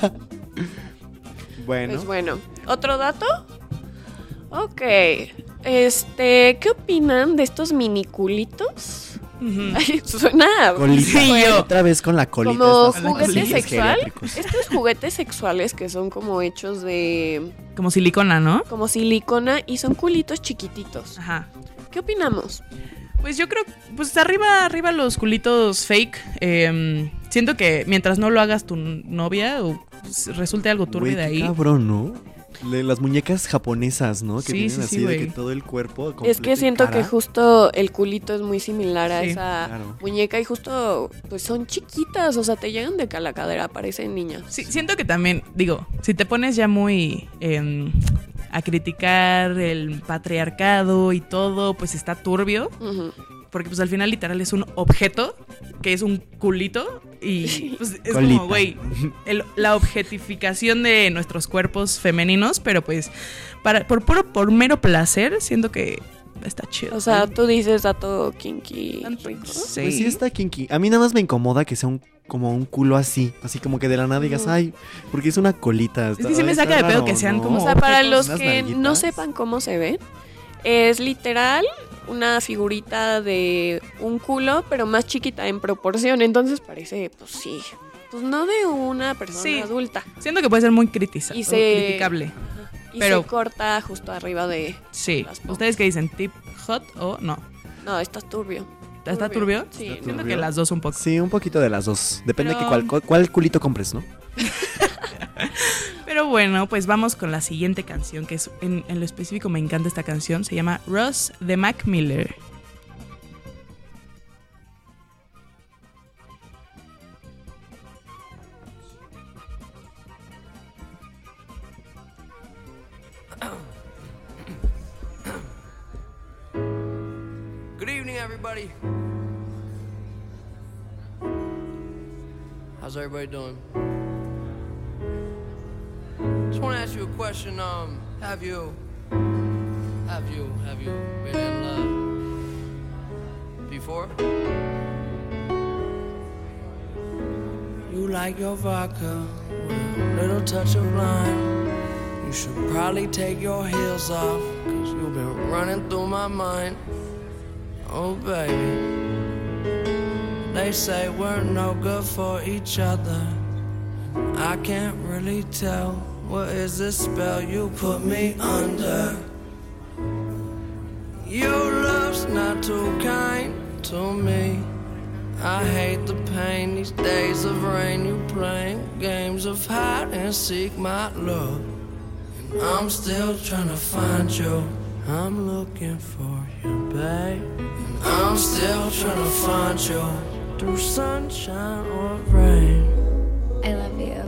Bueno. Pues bueno, ¿otro dato? Ok. ¿Qué opinan de estos miniculitos? Ujú. Ay, suena Colita. Sí, yo. Otra vez con la colita. como estas juguete colillas sexual. geriátricos. Estos juguetes sexuales que son como hechos de Como silicona, ¿no? como silicona y son culitos chiquititos. Ajá. ¿Qué opinamos? Pues yo creo, pues arriba los culitos fake. Siento que mientras no lo hagas tu novia o pues, resulte algo turbio Güey, de qué ahí. cabrón, ¿no? Las muñecas japonesas, ¿no? Que Sí, tienen sí, así sí, de que güey. todo el cuerpo Es completo que y siento cara. que justo el culito es muy similar a Sí, esa claro. muñeca y justo pues son chiquitas, o sea, te llegan de la cadera, parecen niñas. Sí, siento que también, digo, si te pones ya muy a criticar el patriarcado y todo, pues está turbio. Ujú. Porque pues al final literal es un objeto que es un culito y pues, es Colita. como, güey, la objetificación de nuestros cuerpos femeninos, pero pues por mero placer, siento que está chido. O sea, tú dices dato kinky rico. Sí. Pues sí está kinky. A mí nada más me incomoda que sea como un culo así como que de la nada digas, Ujú. ay, porque es una colita. que sí me saca de pedo que sean como- O sea, para los Unas que nalguitas. no sepan cómo se ve, es literal una figurita de un culo, pero más chiquita en proporción. Entonces parece, pues sí, pues no de una persona Sí. adulta. Siento que puede ser muy criticable. Y Pero- se corta justo arriba de... Sí. Las pompas. ¿Ustedes qué dicen? ¿Tip hot o no? No, está turbio. ¿Está turbio? Sí. Está Siento turbio. que las dos un poco. Sí, un poquito de las dos. Depende Pero- de cuál culito compres, ¿no? Pero bueno, pues vamos con la siguiente canción, que es en lo específico me encanta esta canción. Se llama Ross de Mac Miller. Good evening, everybody. How's everybody doing? Just want to ask you a question. Have you been in love before? You like your vodka with a little touch of lime. You should probably take your heels off, 'cause you've been running through my mind. Oh, baby. They say we're no good for each other. I can't really tell. What is this spell you put me under? Your love's not too kind to me. I hate the pain, these days of rain. You playing games of hide and seek, my love. And I'm still trying to find you. I'm looking for you, babe. And I'm still trying to find you through sunshine or rain. I love you.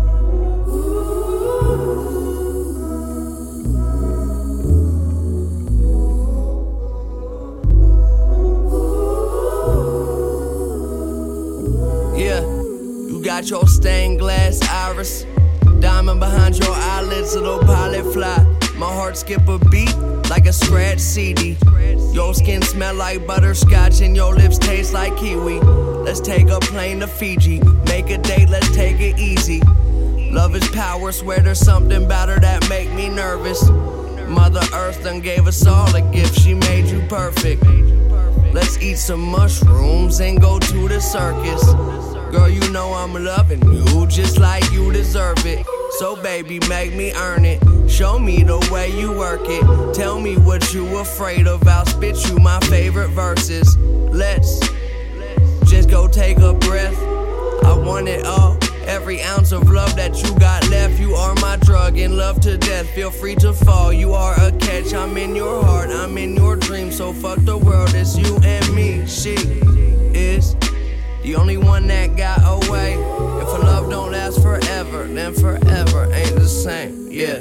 Yeah, you got your stained glass iris, diamond behind your eyelids, little pilot fly. My heart skip a beat like a scratch CD. Your skin smell like butterscotch and your lips taste like kiwi. Let's take a plane to Fiji, make a date, let's take it easy. Love is power, swear there's something about her that make me nervous. Mother Earth done gave us all a gift, she made you perfect. Let's eat some mushrooms and go to the circus. Girl, you know I'm loving you just like you deserve it. So baby, make me earn it. Show me the way you work it. Tell me what you afraid of. I'll spit you my favorite verses. Let's just go take a breath. I want it all. Every ounce of love that you got left. You are my drug, in love to death. Feel free to fall, you are a catch. I'm in your heart, I'm in your dream. So fuck the world, it's you and me. She is the only one that got away. If a love don't last forever, then forever ain't the same, yeah.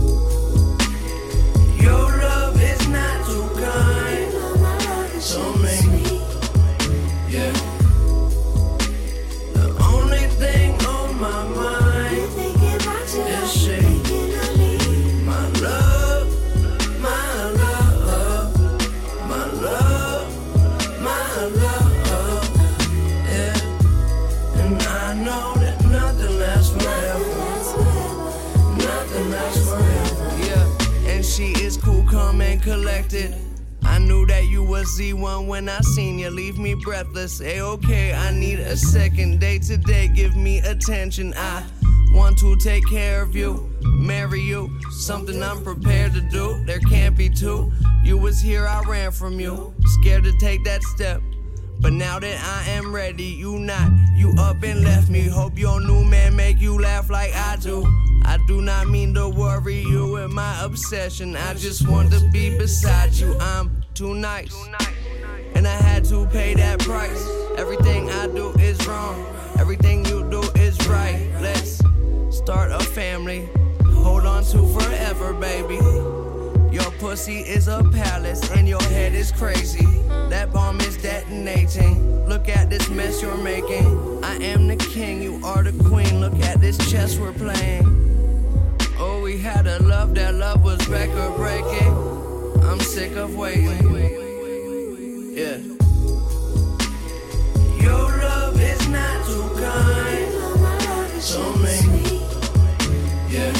Your love is not too kind to me, yeah. The only thing on my mind is she. My love, my love, my love, my love, yeah. And I know that nothing lasts forever. Nothing lasts forever, yeah. And she is cool, calm, and collected. I knew that you was Z1 when I seen you, leave me breathless. A-okay, I need a second day today, give me attention. I want to take care of you, marry you, something I'm prepared to do. There can't be two. You was here, I ran from you, scared to take that step. But now that I am ready, you not. You up and left me. Hope your new man make you laugh like I do. I do not mean to worry you with my obsession. I just want to be beside you. I'm too nice, and I had to pay that price. Everything I do is wrong, everything you do is right. Let's start a family, hold on to forever, baby. Your pussy is a palace and your head is crazy. That bomb is detonating. Look at this mess you're making. I am the king, you are the queen. Look at this chess we're playing. Oh, we had a love, that love was record breaking. I'm sick of waiting. Yeah. Your love is not too kind to me. Yeah.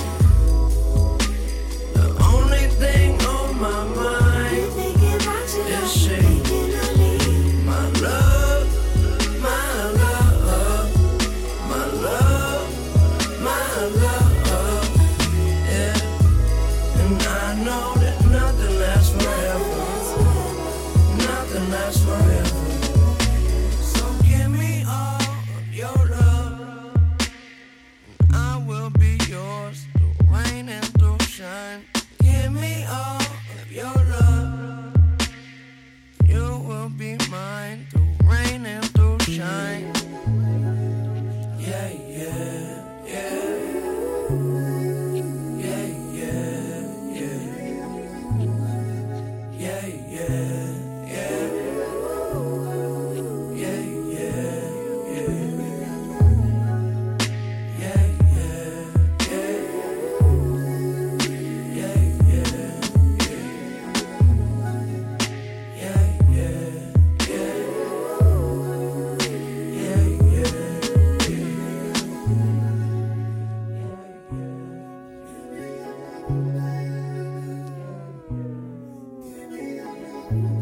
The only thing on my mind is she. My love, my love, my love, my love, yeah. And I know that nothing lasts forever. Nothing lasts forever. So give me all of your love. I will be yours through rain and through shine. Give me all of your love. You will be mine through rain and through shine. Yeah, yeah, yeah. Yeah, yeah, yeah. Yeah, yeah, yeah. Yeah, yeah, yeah. Yeah, yeah, yeah. Yeah, yeah, yeah. Yeah, yeah, yeah. Yeah, yeah, yeah.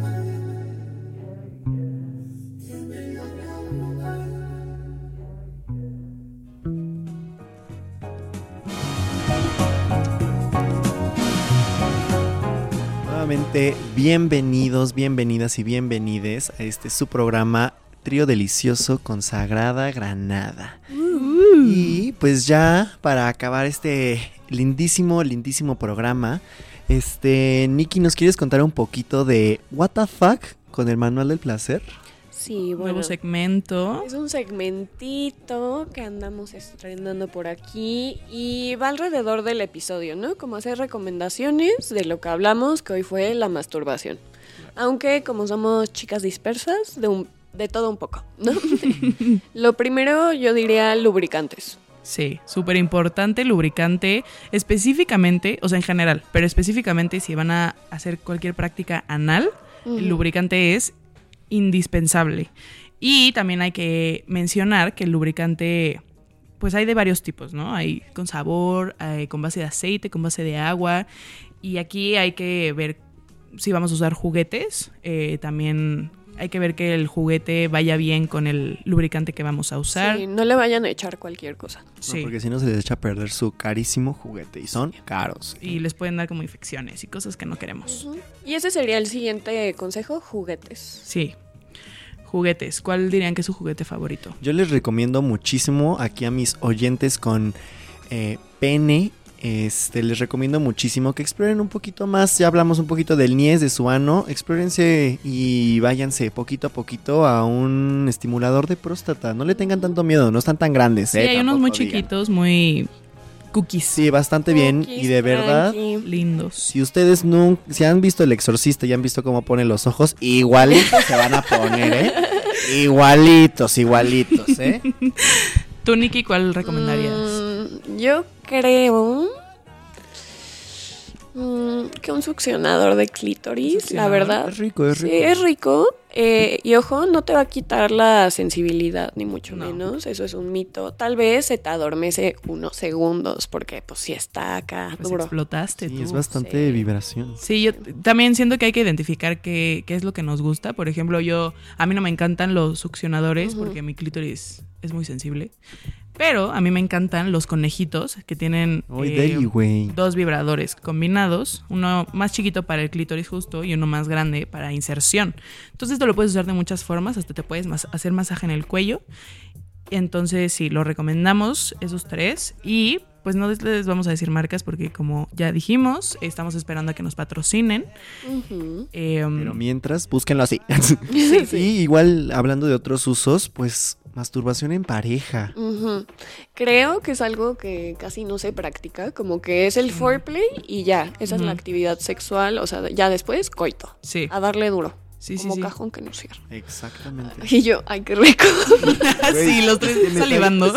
nuevamente bienvenidos, bienvenidas y bienvenides a este su programa Trío Delicioso con Sagrada Granada. Y pues ya para acabar este lindísimo programa, Nikki, ¿nos quieres contar un poquito de What the Fuck con el Manual del Placer? Sí, bueno. Nuevo segmento. Es un segmentito que andamos estrenando por aquí y va alrededor del episodio, ¿no? Como hacer recomendaciones de lo que hablamos, que hoy fue la masturbación. Aunque como somos chicas dispersas, de todo un poco, ¿no? Lo primero yo diría lubricantes. Sí, súper importante, lubricante, específicamente, o sea, en general, pero específicamente si van a hacer cualquier práctica anal, el lubricante es indispensable. Y también hay que mencionar que el lubricante, pues hay de varios tipos, ¿no? Hay con sabor, hay con base de aceite, con base de agua. Y aquí hay que ver si vamos a usar juguetes. También hay que ver que el juguete vaya bien con el lubricante que vamos a usar. Sí, no le vayan a echar cualquier cosa. Sí. No, porque si no se les echa a perder su carísimo juguete y son caros. Y les pueden dar como infecciones y cosas que no queremos. Y ese sería el siguiente consejo, juguetes. Sí. Juguetes. ¿Cuál dirían que es su juguete favorito? Yo les recomiendo muchísimo aquí a mis oyentes con pene. Les recomiendo muchísimo que exploren un poquito más. Ya hablamos un poquito del niés, de su ano. Explórense y váyanse poquito a poquito a un estimulador de próstata. No le tengan tanto miedo, no están tan grandes. Sí, hay unos muy Tampoco digan. chiquitos, muy cookies. Sí, bastante bien. Y de verdad, Lindos. si ustedes si han visto El Exorcista y han visto cómo pone los ojos, igualitos se van a poner, ¿eh? Igualitos, ¿eh? ¿Tú, Nikki, cuál recomendarías? Yo creo que un succionador de clítoris, la verdad. Es rico. Sí, es rico. Y ojo, no te va a quitar la sensibilidad, ni mucho menos. Eso es un mito. Tal vez se te adormece unos segundos, porque pues sí está acá Pues duro. explotaste Sí, tú. es bastante vibración. Sí, yo también siento que hay que identificar qué es lo que nos gusta. Por ejemplo, a mí no me encantan los succionadores porque mi clítoris es muy sensible. Pero a mí me encantan los conejitos que tienen Deli, güey. 2 vibradores combinados. Uno más chiquito para el clítoris justo y uno más grande para inserción. Entonces esto lo puedes usar de muchas formas. Hasta te puedes hacer masaje en el cuello. Entonces sí, lo recomendamos esos 3. Y pues no les vamos a decir marcas porque como ya dijimos, estamos esperando a que nos patrocinen. Pero mientras, búsquenlo así. Sí. Y igual, hablando de otros usos, pues masturbación en pareja. Creo que es algo que casi no se practica, como que es el foreplay y ya, esa es la actividad sexual, o sea, ya después coito, Sí. a darle duro, Sí, sí, como sí. cajón que no cierra. Exactamente. Y yo, ay, qué rico. Sí, los 3 salivando.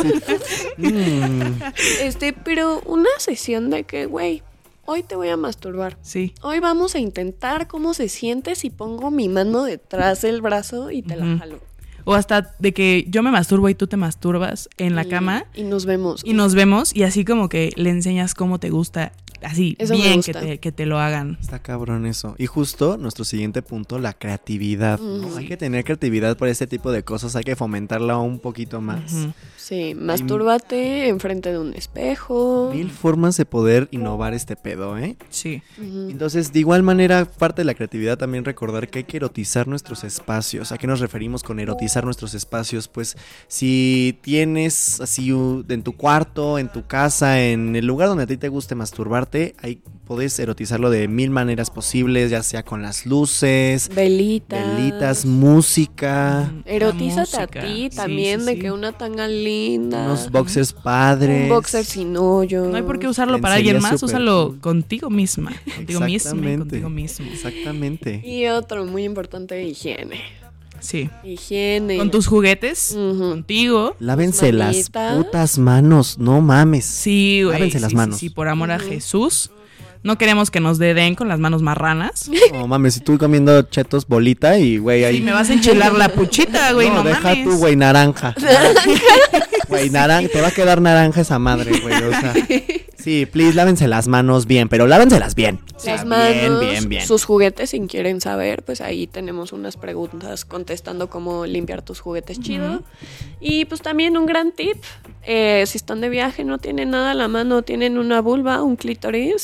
Pero una sesión de que, güey, hoy te voy a masturbar. Sí. Hoy vamos a intentar cómo se siente si pongo mi mano detrás del brazo y te la jalo. O hasta de que yo me masturbo y tú te masturbas en la cama Y nos vemos. y nos vemos y así como que le enseñas cómo te gusta, así Eso me bien gusta. que te lo hagan. Está cabrón eso. Y justo nuestro siguiente punto, la creatividad, ¿no? Hay que tener creatividad por este tipo de cosas, hay que fomentarla un poquito más. Sí, mastúrbate enfrente de un espejo. 1000 formas de poder innovar este pedo, ¿eh? Sí. Entonces, de igual manera, parte de la creatividad también recordar que hay que erotizar nuestros espacios. ¿A qué nos referimos con erotizar nuestros espacios? Pues si tienes así en tu cuarto, en tu casa, en el lugar donde a ti te guste masturbarte, ahí podés erotizarlo de 1000 maneras posibles, ya sea con las luces, velitas, música, Erotízate a música. ti Sí, también, sí, de sí. que una tanga linda. unos boxers padres. Un boxer sin hoyo. No hay por qué usarlo para Lencería alguien más, súper úsalo cool. contigo misma. Contigo misma y Exactamente. contigo mismo. Exactamente. Y otro muy importante, higiene. Sí. Higiene. Con tus juguetes, Ujú. contigo. Lávense las manitas. putas manos, no mames. Sí, güey. Lávense las manos. Sí, por amor a Jesús. No queremos que nos den con las manos marranas. No mames, si tú comiendo chetos bolita y güey ahí. Y me vas a enchilar la puchita, güey, no deja mames. tú, güey, naranja. Güey, naranja, te va a quedar naranja esa madre, güey, o sea. Sí, please, lávense las manos bien, pero lávenselas bien. Las manos, bien. sus juguetes, si quieren saber, pues ahí tenemos unas preguntas contestando cómo limpiar tus juguetes chido. Y pues también un gran tip, si están de viaje, no tienen nada a la mano, tienen una vulva, un clítoris,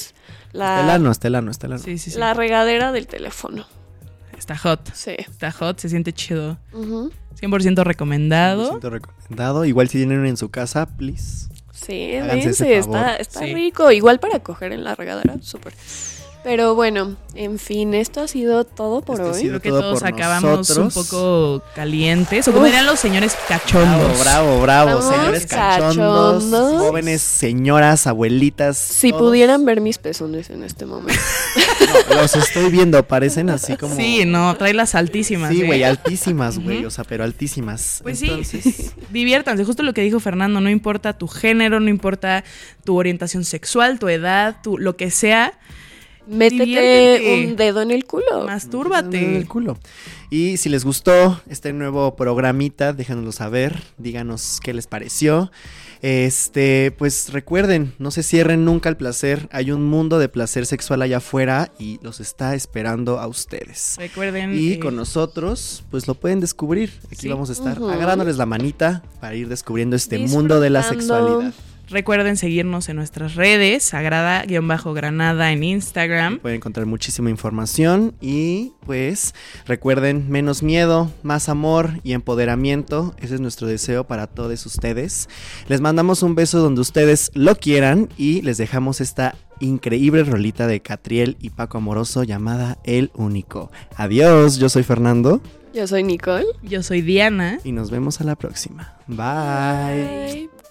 Estelano. Sí. La regadera del teléfono. Está hot. Sí. Está hot, se siente chido. Ujú. 100% recomendado. 100% recomendado. Igual si tienen en su casa, please. Sí, Háganse ese dense, favor. está Sí. rico. Igual para coger en la regadera, súper. Pero bueno, en fin, esto ha sido todo por Esto ha hoy. sido Creo que todo todos por acabamos nosotros. un poco calientes. O como dirían los señores cachondos. Bravo, Estamos señores cachondos, cachondos. jóvenes, señoras, abuelitas. Si todos. pudieran ver mis pezones en este momento. No, los estoy viendo, parecen así como... Sí, no, trae las altísimas. Sí, ¿eh? güey, altísimas, güey, Ujú. o sea, pero altísimas. Pues Entonces, sí, diviértanse, justo lo que dijo Fernando, no importa tu género, no importa tu orientación sexual, tu edad, lo que sea, Métete Diviértete. un dedo en el culo. en mastúrbate. el culo. Y si les gustó este nuevo programita, déjanoslo saber, díganos qué les pareció. Pues recuerden, no se cierren nunca al placer, hay un mundo de placer sexual allá afuera y los está esperando a ustedes. Recuerden. Y con nosotros, pues lo pueden descubrir. Aquí Sí. vamos a estar Ujú. agarrándoles la manita para ir descubriendo este mundo de la Disfrutando. sexualidad. Recuerden seguirnos en nuestras redes, Sagrada-Granada en Instagram. Pueden encontrar muchísima información y pues recuerden, menos miedo, más amor y empoderamiento. Ese es nuestro deseo para todos ustedes. Les mandamos un beso donde ustedes lo quieran y les dejamos esta increíble rolita de Catriel y Paco Amoroso llamada El Único. Adiós, yo soy Fernando Yo soy Nicole. Yo soy Diana. y nos vemos a la próxima. Bye. Bye.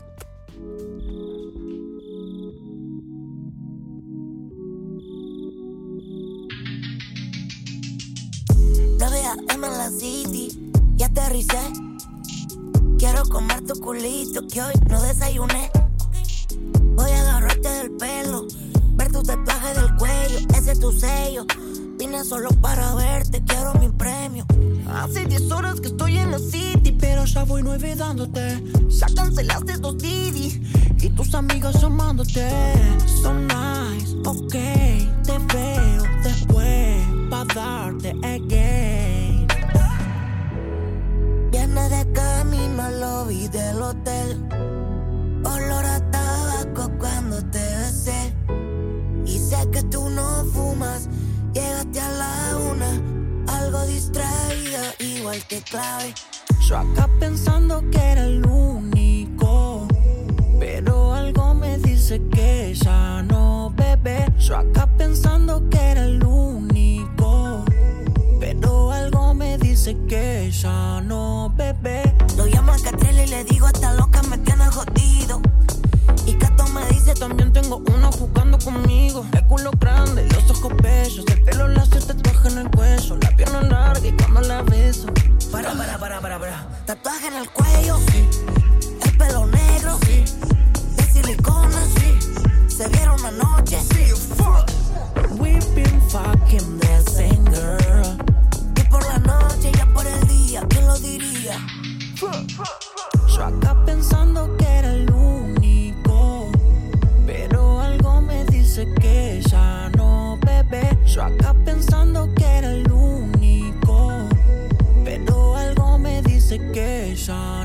AM en la city y aterricé. Quiero comer tu culito que hoy no desayuné. Voy a agarrarte del pelo, ver tu tatuaje del cuello, ese es tu sello. Vine solo para verte, quiero mi premio. Hace 10 horas que estoy en la city, pero ya voy 9 dándote. Ya cancelaste 2 Didi y tus amigas llamándote. So nice, ok, te veo después pa' darte again. Viene de camino al lobby del hotel, olor a tabaco cuando te besé. Y sé que tú no fumas, llegaste a la 1, algo distraída, igual que clave. Yo acá pensando que era el único, pero algo me dice que ya no, bebé. Yo acá pensando que era el único, pero algo me dice que ya no, bebé. Lo llamo a Catriel y le digo esta loca me tiene jodido. Y Cato me dice también tengo uno jugando conmigo. El culo grande, los ojos bellos, el pelo lacio, tatuaje en el cuello, la pierna larga y cuando la beso. Para. Tatuaje en el cuello, sí. El pelo negro, sí. De silicona, sí. Se vieron una noche, sí. Fuck. We've been fucking the same girl. Y por la noche, ya por el día, ¿quién lo diría? Yo acá pensando que era el único, pero algo me dice que ya no, bebé. Yo acá pensando que era el único, pero algo me dice que ya